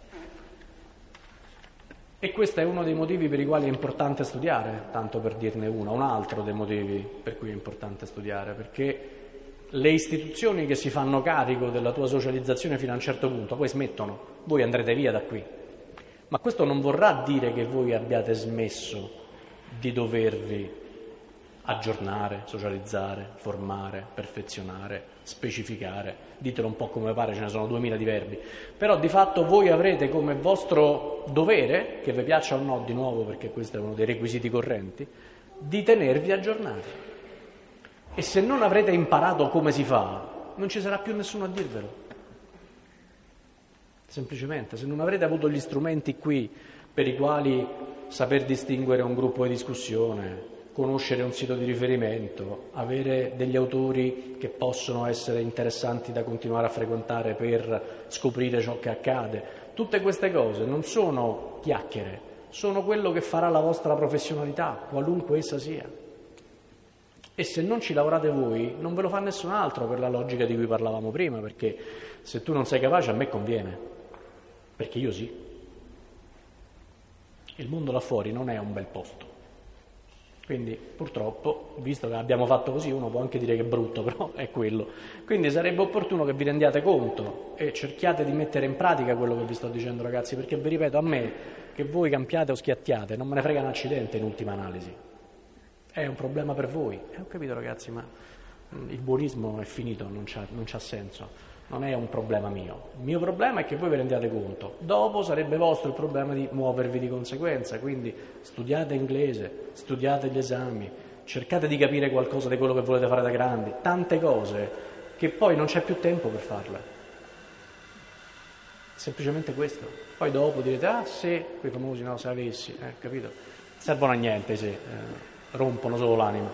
E questo è uno dei motivi per i quali è importante studiare, tanto per dirne uno, un altro dei motivi per cui è importante studiare, perché le istituzioni che si fanno carico della tua socializzazione fino a un certo punto poi smettono, voi andrete via da qui. Ma questo non vorrà dire che voi abbiate smesso di dovervi aggiornare, socializzare, formare, perfezionare, specificare, ditelo un po' come pare, ce ne sono duemila di verbi, però di fatto voi avrete come vostro dovere, che vi piaccia o no di nuovo perché questo è uno dei requisiti correnti, di tenervi aggiornati. E se non avrete imparato come si fa, non ci sarà più nessuno a dirvelo. Semplicemente, se non avrete avuto gli strumenti qui per i quali saper distinguere un gruppo di discussione, conoscere un sito di riferimento, avere degli autori che possono essere interessanti da continuare a frequentare per scoprire ciò che accade, tutte queste cose non sono chiacchiere, sono quello che farà la vostra professionalità, qualunque essa sia. E se non ci lavorate voi, non ve lo fa nessun altro, per la logica di cui parlavamo prima, perché se tu non sei capace a me conviene, perché io sì. Il mondo là fuori non è un bel posto. Quindi purtroppo, visto che abbiamo fatto così, uno può anche dire che è brutto, però è quello. Quindi sarebbe opportuno che vi rendiate conto e cerchiate di mettere in pratica quello che vi sto dicendo, ragazzi, perché vi ripeto, a me che voi campiate o schiattiate non me ne frega un accidente in ultima analisi. È un problema per voi. E ho capito, ragazzi, ma il buonismo è finito, non c'ha, non c'ha senso. Non è un problema mio. Il mio problema è che voi vi rendiate conto. Dopo sarebbe vostro il problema di muovervi di conseguenza. Quindi studiate inglese, studiate gli esami, cercate di capire qualcosa di quello che volete fare da grandi. Tante cose che poi non c'è più tempo per farle. Semplicemente questo. Poi dopo direte, ah sì, quei famosi, no, se avessi, eh, capito? Servono a niente, sì. Eh. Rompono solo l'anima.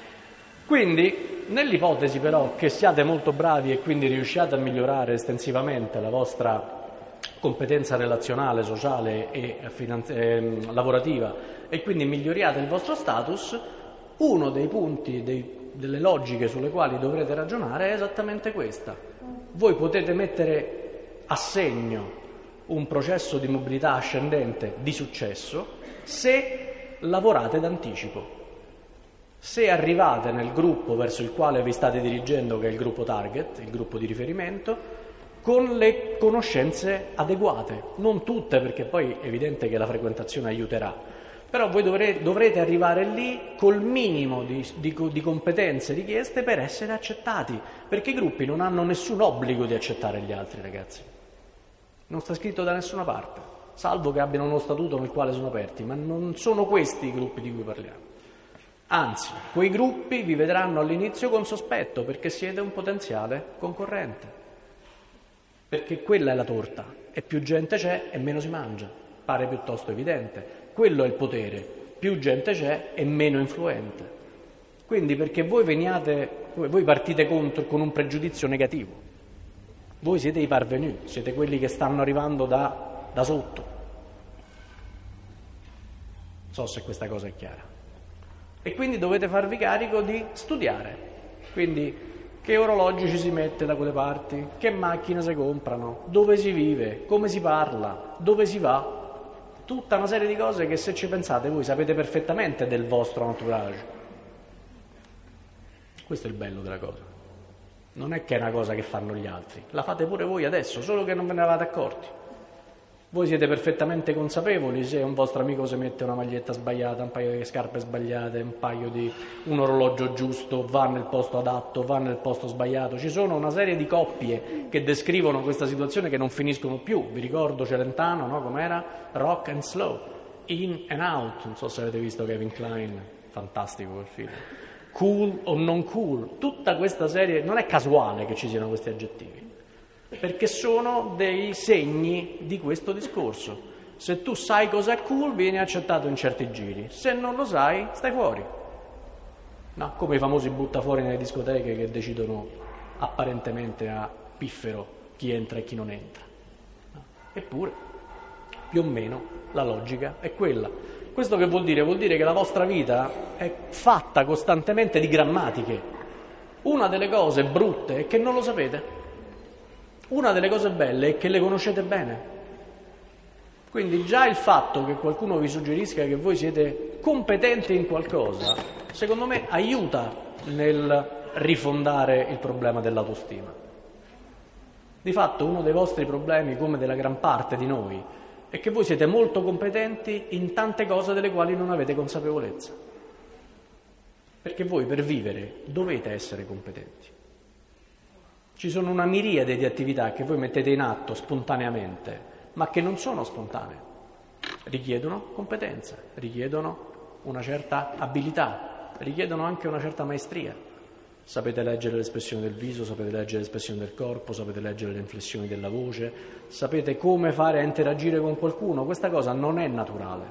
Quindi, nell'ipotesi però che siate molto bravi e quindi riusciate a migliorare estensivamente la vostra competenza relazionale, sociale e finanzi- eh, lavorativa e quindi miglioriate il vostro status, uno dei punti, dei, delle logiche sulle quali dovrete ragionare è esattamente questa. Voi potete mettere a segno un processo di mobilità ascendente di successo se lavorate d'anticipo. Se arrivate nel gruppo verso il quale vi state dirigendo, che è il gruppo target, il gruppo di riferimento, con le conoscenze adeguate, non tutte, perché poi è evidente che la frequentazione aiuterà, però voi dovrete, dovrete arrivare lì col minimo di, di, di competenze richieste per essere accettati, perché i gruppi non hanno nessun obbligo di accettare gli altri, ragazzi. Non sta scritto da nessuna parte, salvo che abbiano uno statuto nel quale sono aperti, ma non sono questi i gruppi di cui parliamo. Anzi, quei gruppi vi vedranno all'inizio con sospetto perché siete un potenziale concorrente, perché quella è la torta, e più gente c'è e meno si mangia, pare piuttosto evidente. Quello è il potere, più gente c'è e meno influente. Quindi perché voi veniate, voi partite contro con un pregiudizio negativo, voi siete i parvenu, siete quelli che stanno arrivando da, da sotto. Non so se questa cosa è chiara. E quindi dovete farvi carico di studiare, quindi che orologi ci si mette da quelle parti, che macchine si comprano, dove si vive, come si parla, dove si va, tutta una serie di cose che se ci pensate voi sapete perfettamente del vostro entourage. Questo è il bello della cosa, non è che è una cosa che fanno gli altri, la fate pure voi adesso, solo che non ve ne avete accorti. Voi siete perfettamente consapevoli se un vostro amico si mette una maglietta sbagliata, un paio di scarpe sbagliate, un paio di un orologio giusto, va nel posto adatto, va nel posto sbagliato. Ci sono una serie di coppie che descrivono questa situazione che non finiscono più. Vi ricordo Celentano, no? Com'era? Rock and Slow, In and Out. Non so se avete visto Kevin Kline, fantastico quel film. Cool o non cool. Tutta questa serie, non è casuale che ci siano questi aggettivi, perché sono dei segni di questo discorso. Se tu sai cos'è cool, vieni accettato in certi giri, se non lo sai, stai fuori. No, come i famosi buttafuori nelle discoteche che decidono apparentemente a piffero chi entra e chi non entra. No. Eppure, più o meno, la logica è quella. Questo che vuol dire? Vuol dire che la vostra vita è fatta costantemente di grammatiche. Una delle cose brutte è che non lo sapete. Una delle cose belle è che le conoscete bene. Quindi già il fatto che qualcuno vi suggerisca che voi siete competenti in qualcosa, secondo me aiuta nel rifondare il problema dell'autostima. Di fatto uno dei vostri problemi, come della gran parte di noi, è che voi siete molto competenti in tante cose delle quali non avete consapevolezza. Perché voi per vivere dovete essere competenti. Ci sono una miriade di attività che voi mettete in atto spontaneamente, ma che non sono spontanee. Richiedono competenza, richiedono una certa abilità, richiedono anche una certa maestria. Sapete leggere l'espressione del viso, sapete leggere l'espressione del corpo, sapete leggere le inflessioni della voce, sapete come fare a interagire con qualcuno. Questa cosa non è naturale.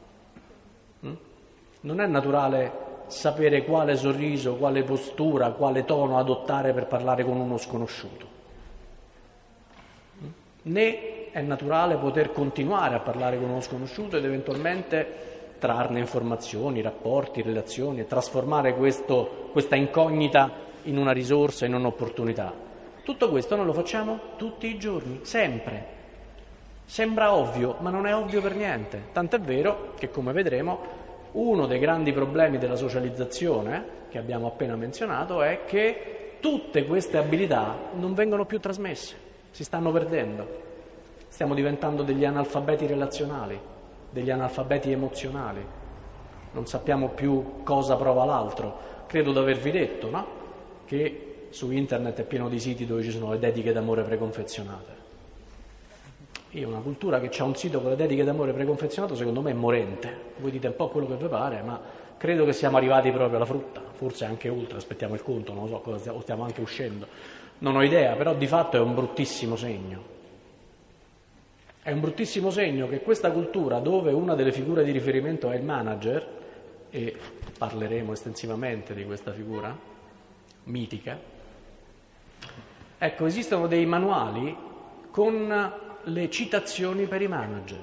Mm? Non è naturale sapere quale sorriso, quale postura, quale tono adottare per parlare con uno sconosciuto. Né è naturale poter continuare a parlare con uno sconosciuto ed eventualmente trarne informazioni, rapporti, relazioni e trasformare questo, questa incognita in una risorsa, in un'opportunità. Tutto questo noi lo facciamo tutti i giorni, sempre. Sembra ovvio, ma non è ovvio per niente. Tant'è vero che, come vedremo, uno dei grandi problemi della socializzazione, che abbiamo appena menzionato, è che tutte queste abilità non vengono più trasmesse, si stanno perdendo. Stiamo diventando degli analfabeti relazionali, degli analfabeti emozionali. Non sappiamo più cosa prova l'altro. Credo di avervi detto, no? Che su internet è pieno di siti dove ci sono le dediche d'amore preconfezionate. Io una cultura che ha un sito con le dediche d'amore preconfezionato, secondo me è morente. Voi dite un po' quello che vi pare, ma credo che siamo arrivati proprio alla frutta, forse anche oltre, aspettiamo il conto, non lo so, cosa stiamo, stiamo anche uscendo. Non ho idea, però di fatto è un bruttissimo segno. È un bruttissimo segno che questa cultura, dove una delle figure di riferimento è il manager, e parleremo estensivamente di questa figura mitica, ecco, esistono dei manuali con le citazioni per i manager.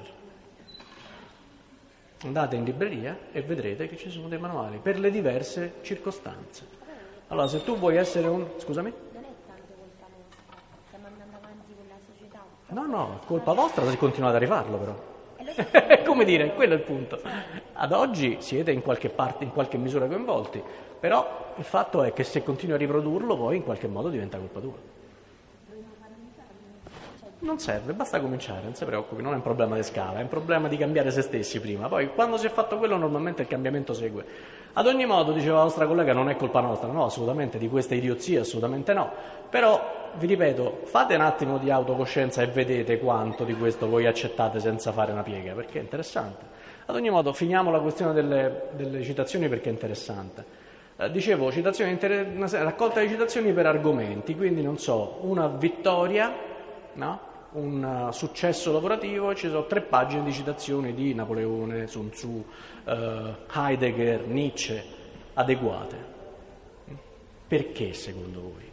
Andate in libreria e vedrete che ci sono dei manuali per le diverse circostanze. Allora, se tu vuoi essere un... Scusami? Non è tanto colpa nostra, stiamo andando avanti con la società. No, no, è colpa vostra se continuate a rifarlo, però. Come dire, quello è il punto. Ad oggi siete in qualche parte, in qualche misura coinvolti, però il fatto è che se continui a riprodurlo, poi in qualche modo diventa colpa tua. Non serve, basta cominciare, non si preoccupi, non è un problema di scala, è un problema di cambiare se stessi prima. Poi quando si è fatto quello normalmente il cambiamento segue. Ad ogni modo, diceva la nostra collega, non è colpa nostra, no, assolutamente, di queste idiozie, assolutamente no. Però, vi ripeto, fate un attimo di autocoscienza e vedete quanto di questo voi accettate senza fare una piega, perché è interessante. Ad ogni modo, finiamo la questione delle, delle citazioni perché è interessante. Eh, dicevo, citazioni, inter... una raccolta di citazioni per argomenti, quindi non so, una vittoria, no? Un uh, successo lavorativo, ci sono tre pagine di citazioni di Napoleone, Sun Tzu, uh, Heidegger, Nietzsche, adeguate. Perché secondo voi?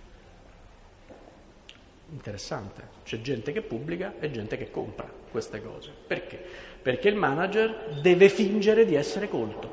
Interessante, c'è gente che pubblica e gente che compra queste cose. Perché? Perché il manager deve fingere di essere colto.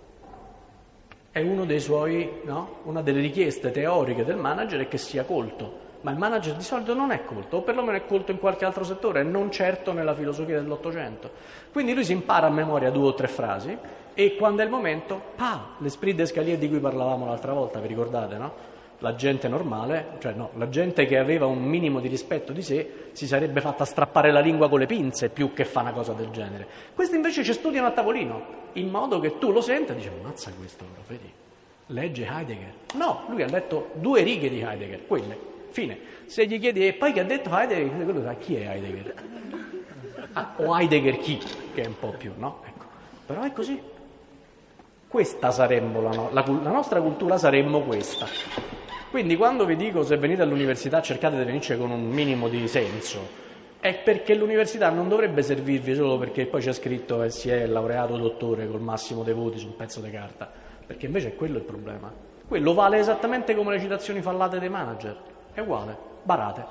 È uno dei suoi, no? Una delle richieste teoriche del manager è che sia colto. Ma il manager di solito non è colto, o perlomeno è colto in qualche altro settore, non certo nella filosofia dell'Ottocento. Quindi lui si impara a memoria due o tre frasi e quando è il momento, pa, l'esprit d'escalier di cui parlavamo l'altra volta, vi ricordate, no? La gente normale, cioè no, la gente che aveva un minimo di rispetto di sé si sarebbe fatta strappare la lingua con le pinze più che fa una cosa del genere. Questi invece ci studiano a tavolino, in modo che tu lo senta e dici, ammazza questo, lo vedi? Legge Heidegger. No, lui ha letto due righe di Heidegger, quelle. Fine. Se gli chiedi e poi che ha detto Heidegger, quello sa chi è Heidegger? Ah, o Heidegger chi, che è un po' più, no? Ecco. Però è così. Questa saremmo, la, no- la, la nostra cultura saremmo questa. Quindi quando vi dico se venite all'università cercate di venirci con un minimo di senso, è perché l'università non dovrebbe servirvi solo perché poi c'è scritto e si è laureato dottore col massimo dei voti su un pezzo di carta, perché invece è quello il problema. Quello vale esattamente come le citazioni fallate dei manager. È uguale, barate.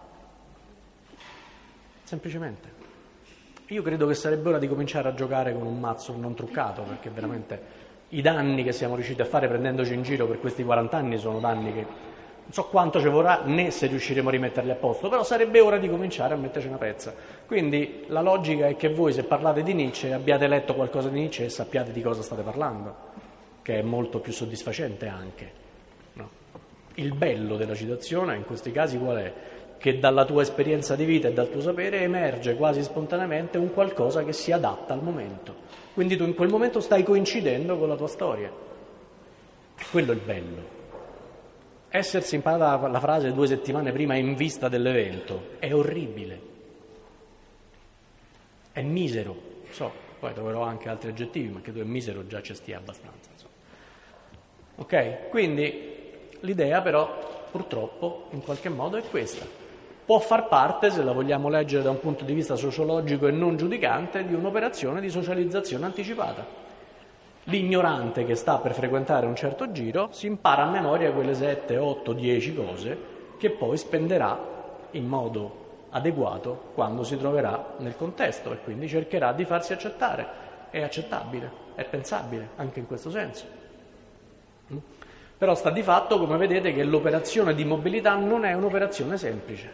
Semplicemente. Io credo che sarebbe ora di cominciare a giocare con un mazzo non truccato, perché veramente i danni che siamo riusciti a fare prendendoci in giro per questi quaranta anni sono danni che non so quanto ci vorrà né se riusciremo a rimetterli a posto, però sarebbe ora di cominciare a metterci una pezza. Quindi la logica è che voi, se parlate di Nietzsche, abbiate letto qualcosa di Nietzsche e sappiate di cosa state parlando, che è molto più soddisfacente anche. Il bello della citazione in questi casi qual è? Che dalla tua esperienza di vita e dal tuo sapere emerge quasi spontaneamente un qualcosa che si adatta al momento. Quindi tu in quel momento stai coincidendo con la tua storia. Quello è il bello. Essersi imparata la frase due settimane prima in vista dell'evento è orribile. È misero. So, poi troverò anche altri aggettivi, ma che tu è misero già ci stia abbastanza. Insomma. Ok? Quindi... l'idea però, purtroppo, in qualche modo è questa. Può far parte, se la vogliamo leggere da un punto di vista sociologico e non giudicante, di un'operazione di socializzazione anticipata. L'ignorante che sta per frequentare un certo giro si impara a memoria quelle sette, otto, dieci cose che poi spenderà in modo adeguato quando si troverà nel contesto e quindi cercherà di farsi accettare. È accettabile, è pensabile anche in questo senso. Però sta di fatto, come vedete, che l'operazione di mobilità non è un'operazione semplice.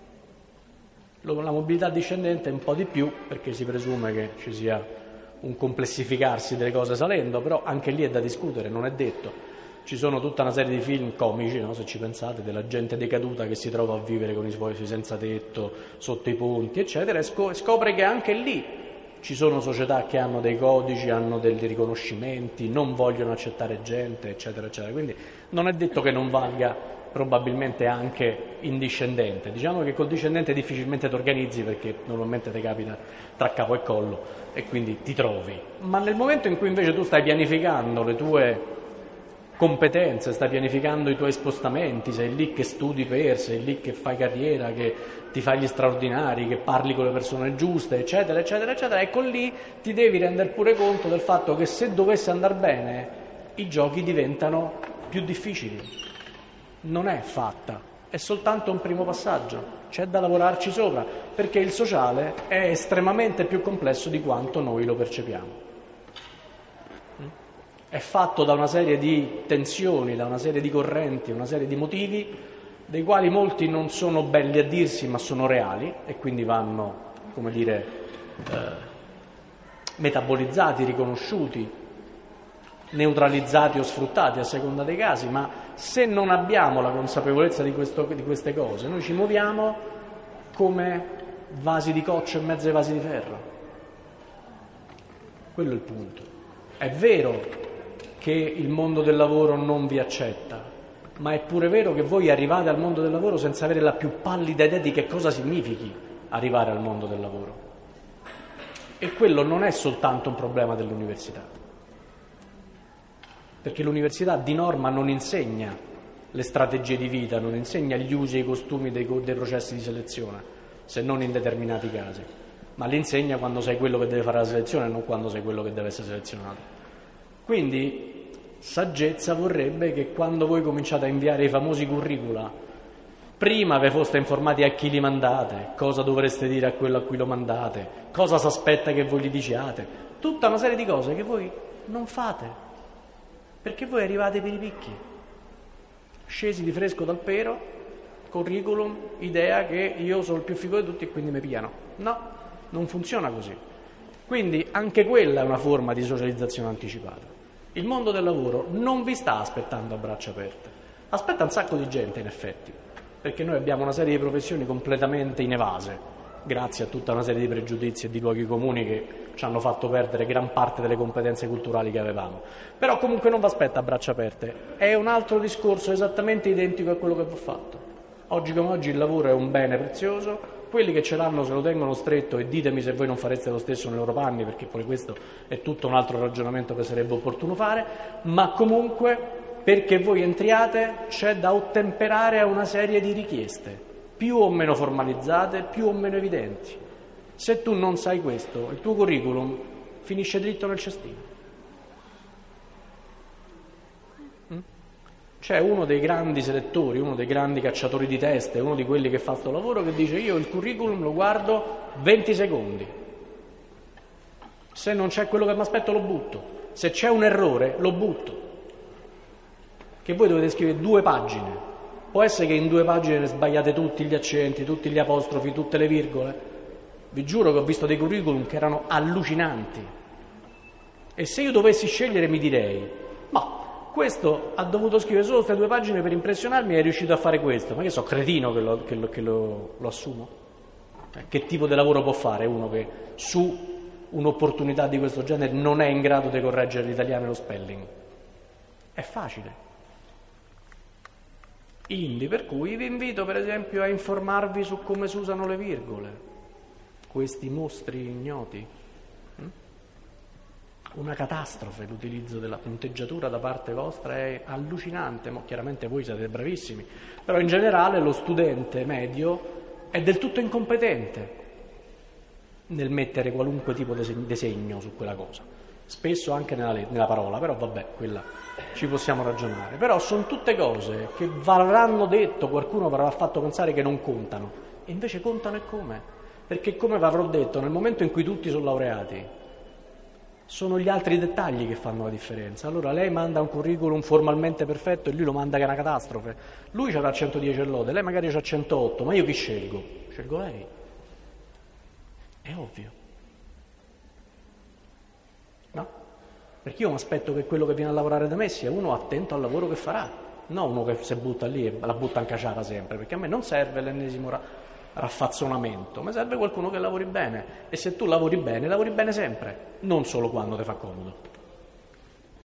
La mobilità discendente è un po' di più, perché si presume che ci sia un complessificarsi delle cose salendo, però anche lì è da discutere, non è detto. Ci sono tutta una serie di film comici, no, se ci pensate, della gente decaduta che si trova a vivere con i suoi senza tetto, sotto i ponti, eccetera, e scopre che anche lì ci sono società che hanno dei codici, hanno dei riconoscimenti, non vogliono accettare gente, eccetera, eccetera. Quindi non è detto che non valga probabilmente anche in discendente. Diciamo che col discendente difficilmente ti organizzi, perché normalmente ti capita tra capo e collo e quindi ti trovi. Ma nel momento in cui invece tu stai pianificando le tue competenze, stai pianificando i tuoi spostamenti, sei lì che studi per, sei lì che fai carriera, che ti fai gli straordinari, che parli con le persone giuste, eccetera, eccetera, eccetera, ecco lì ti devi rendere pure conto del fatto che se dovesse andare bene i giochi diventano più difficili. Non è fatta, è soltanto un primo passaggio, c'è da lavorarci sopra, perché il sociale è estremamente più complesso di quanto noi lo percepiamo. È fatto da una serie di tensioni, da una serie di correnti, una serie di motivi, dei quali molti non sono belli a dirsi, ma sono reali e quindi vanno, come dire, eh, metabolizzati, riconosciuti, neutralizzati o sfruttati a seconda dei casi, ma se non abbiamo la consapevolezza di, questo, di queste cose, noi ci muoviamo come vasi di coccio in mezzo ai vasi di ferro. Quello è il punto. È vero che il mondo del lavoro non vi accetta, ma è pure vero che voi arrivate al mondo del lavoro senza avere la più pallida idea di che cosa significhi arrivare al mondo del lavoro. E quello non è soltanto un problema dell'università, perché l'università di norma non insegna le strategie di vita, non insegna gli usi e i costumi dei, dei processi di selezione, se non in determinati casi, ma li insegna quando sei quello che deve fare la selezione e non quando sei quello che deve essere selezionato. Quindi saggezza vorrebbe che quando voi cominciate a inviare i famosi curricula, prima vi foste informati a chi li mandate, cosa dovreste dire a quello a cui lo mandate, cosa si aspetta che voi gli diciate, tutta una serie di cose che voi non fate. Perché voi arrivate per i picchi, scesi di fresco dal pero, curriculum, idea che io sono il più figo di tutti e quindi mi piano. No, non funziona così. Quindi anche quella è una forma di socializzazione anticipata. Il mondo del lavoro non vi sta aspettando a braccia aperte, aspetta un sacco di gente in effetti, perché noi abbiamo una serie di professioni completamente inevase, grazie a tutta una serie di pregiudizi e di luoghi comuni che ci hanno fatto perdere gran parte delle competenze culturali che avevamo. Però comunque non vi aspetta a braccia aperte, è un altro discorso esattamente identico a quello che vi ho fatto. Oggi come oggi il lavoro è un bene prezioso, quelli che ce l'hanno se lo tengono stretto e ditemi se voi non fareste lo stesso nei loro panni, perché poi questo è tutto un altro ragionamento che sarebbe opportuno fare, ma comunque perché voi entriate c'è da ottemperare a una serie di richieste, più o meno formalizzate, più o meno evidenti. Se tu non sai questo, il tuo curriculum finisce dritto nel cestino. C'è uno dei grandi selettori, uno dei grandi cacciatori di teste, uno di quelli che fa sto lavoro, che dice: io il curriculum lo guardo venti secondi, se non c'è quello che mi aspetto lo butto, se c'è un errore lo butto. Che voi dovete scrivere due pagine, può essere che in due pagine sbagliate tutti gli accenti, tutti gli apostrofi, tutte le virgole. Vi giuro che ho visto dei curriculum che erano allucinanti, e se io dovessi scegliere mi direi: ma questo ha dovuto scrivere solo queste due pagine per impressionarmi e è riuscito a fare questo, ma che so, cretino che lo, che lo, che lo, lo assumo? Eh, che tipo di lavoro può fare uno che su un'opportunità di questo genere non è in grado di correggere l'italiano e lo spelling? È facile. Indi, per cui vi invito per esempio a informarvi su come si usano le virgole, questi mostri ignoti. Una catastrofe l'utilizzo della punteggiatura da parte vostra, è allucinante, ma chiaramente voi siete bravissimi, però in generale lo studente medio è del tutto incompetente nel mettere qualunque tipo di segno su quella cosa, spesso anche nella, nella parola, però vabbè, quella ci possiamo ragionare. Però sono tutte cose che varranno detto, qualcuno vi avrà fatto pensare che non contano, E invece contano e come? Perché, come vi avrò detto, nel momento in cui tutti sono laureati, sono gli altri dettagli che fanno la differenza. Allora lei manda un curriculum formalmente perfetto e lui lo manda che è una catastrofe. Lui avrà centodieci lode, lei magari c'ha centootto, ma io chi scelgo? Scelgo lei. È ovvio. No? Perché io mi aspetto che quello che viene a lavorare da me sia uno attento al lavoro che farà, non uno che si butta lì e la butta in caciata sempre, perché a me non serve l'ennesimo ra- raffazzonamento, mi serve qualcuno che lavori bene, e se tu lavori bene, lavori bene sempre, non solo quando ti fa comodo.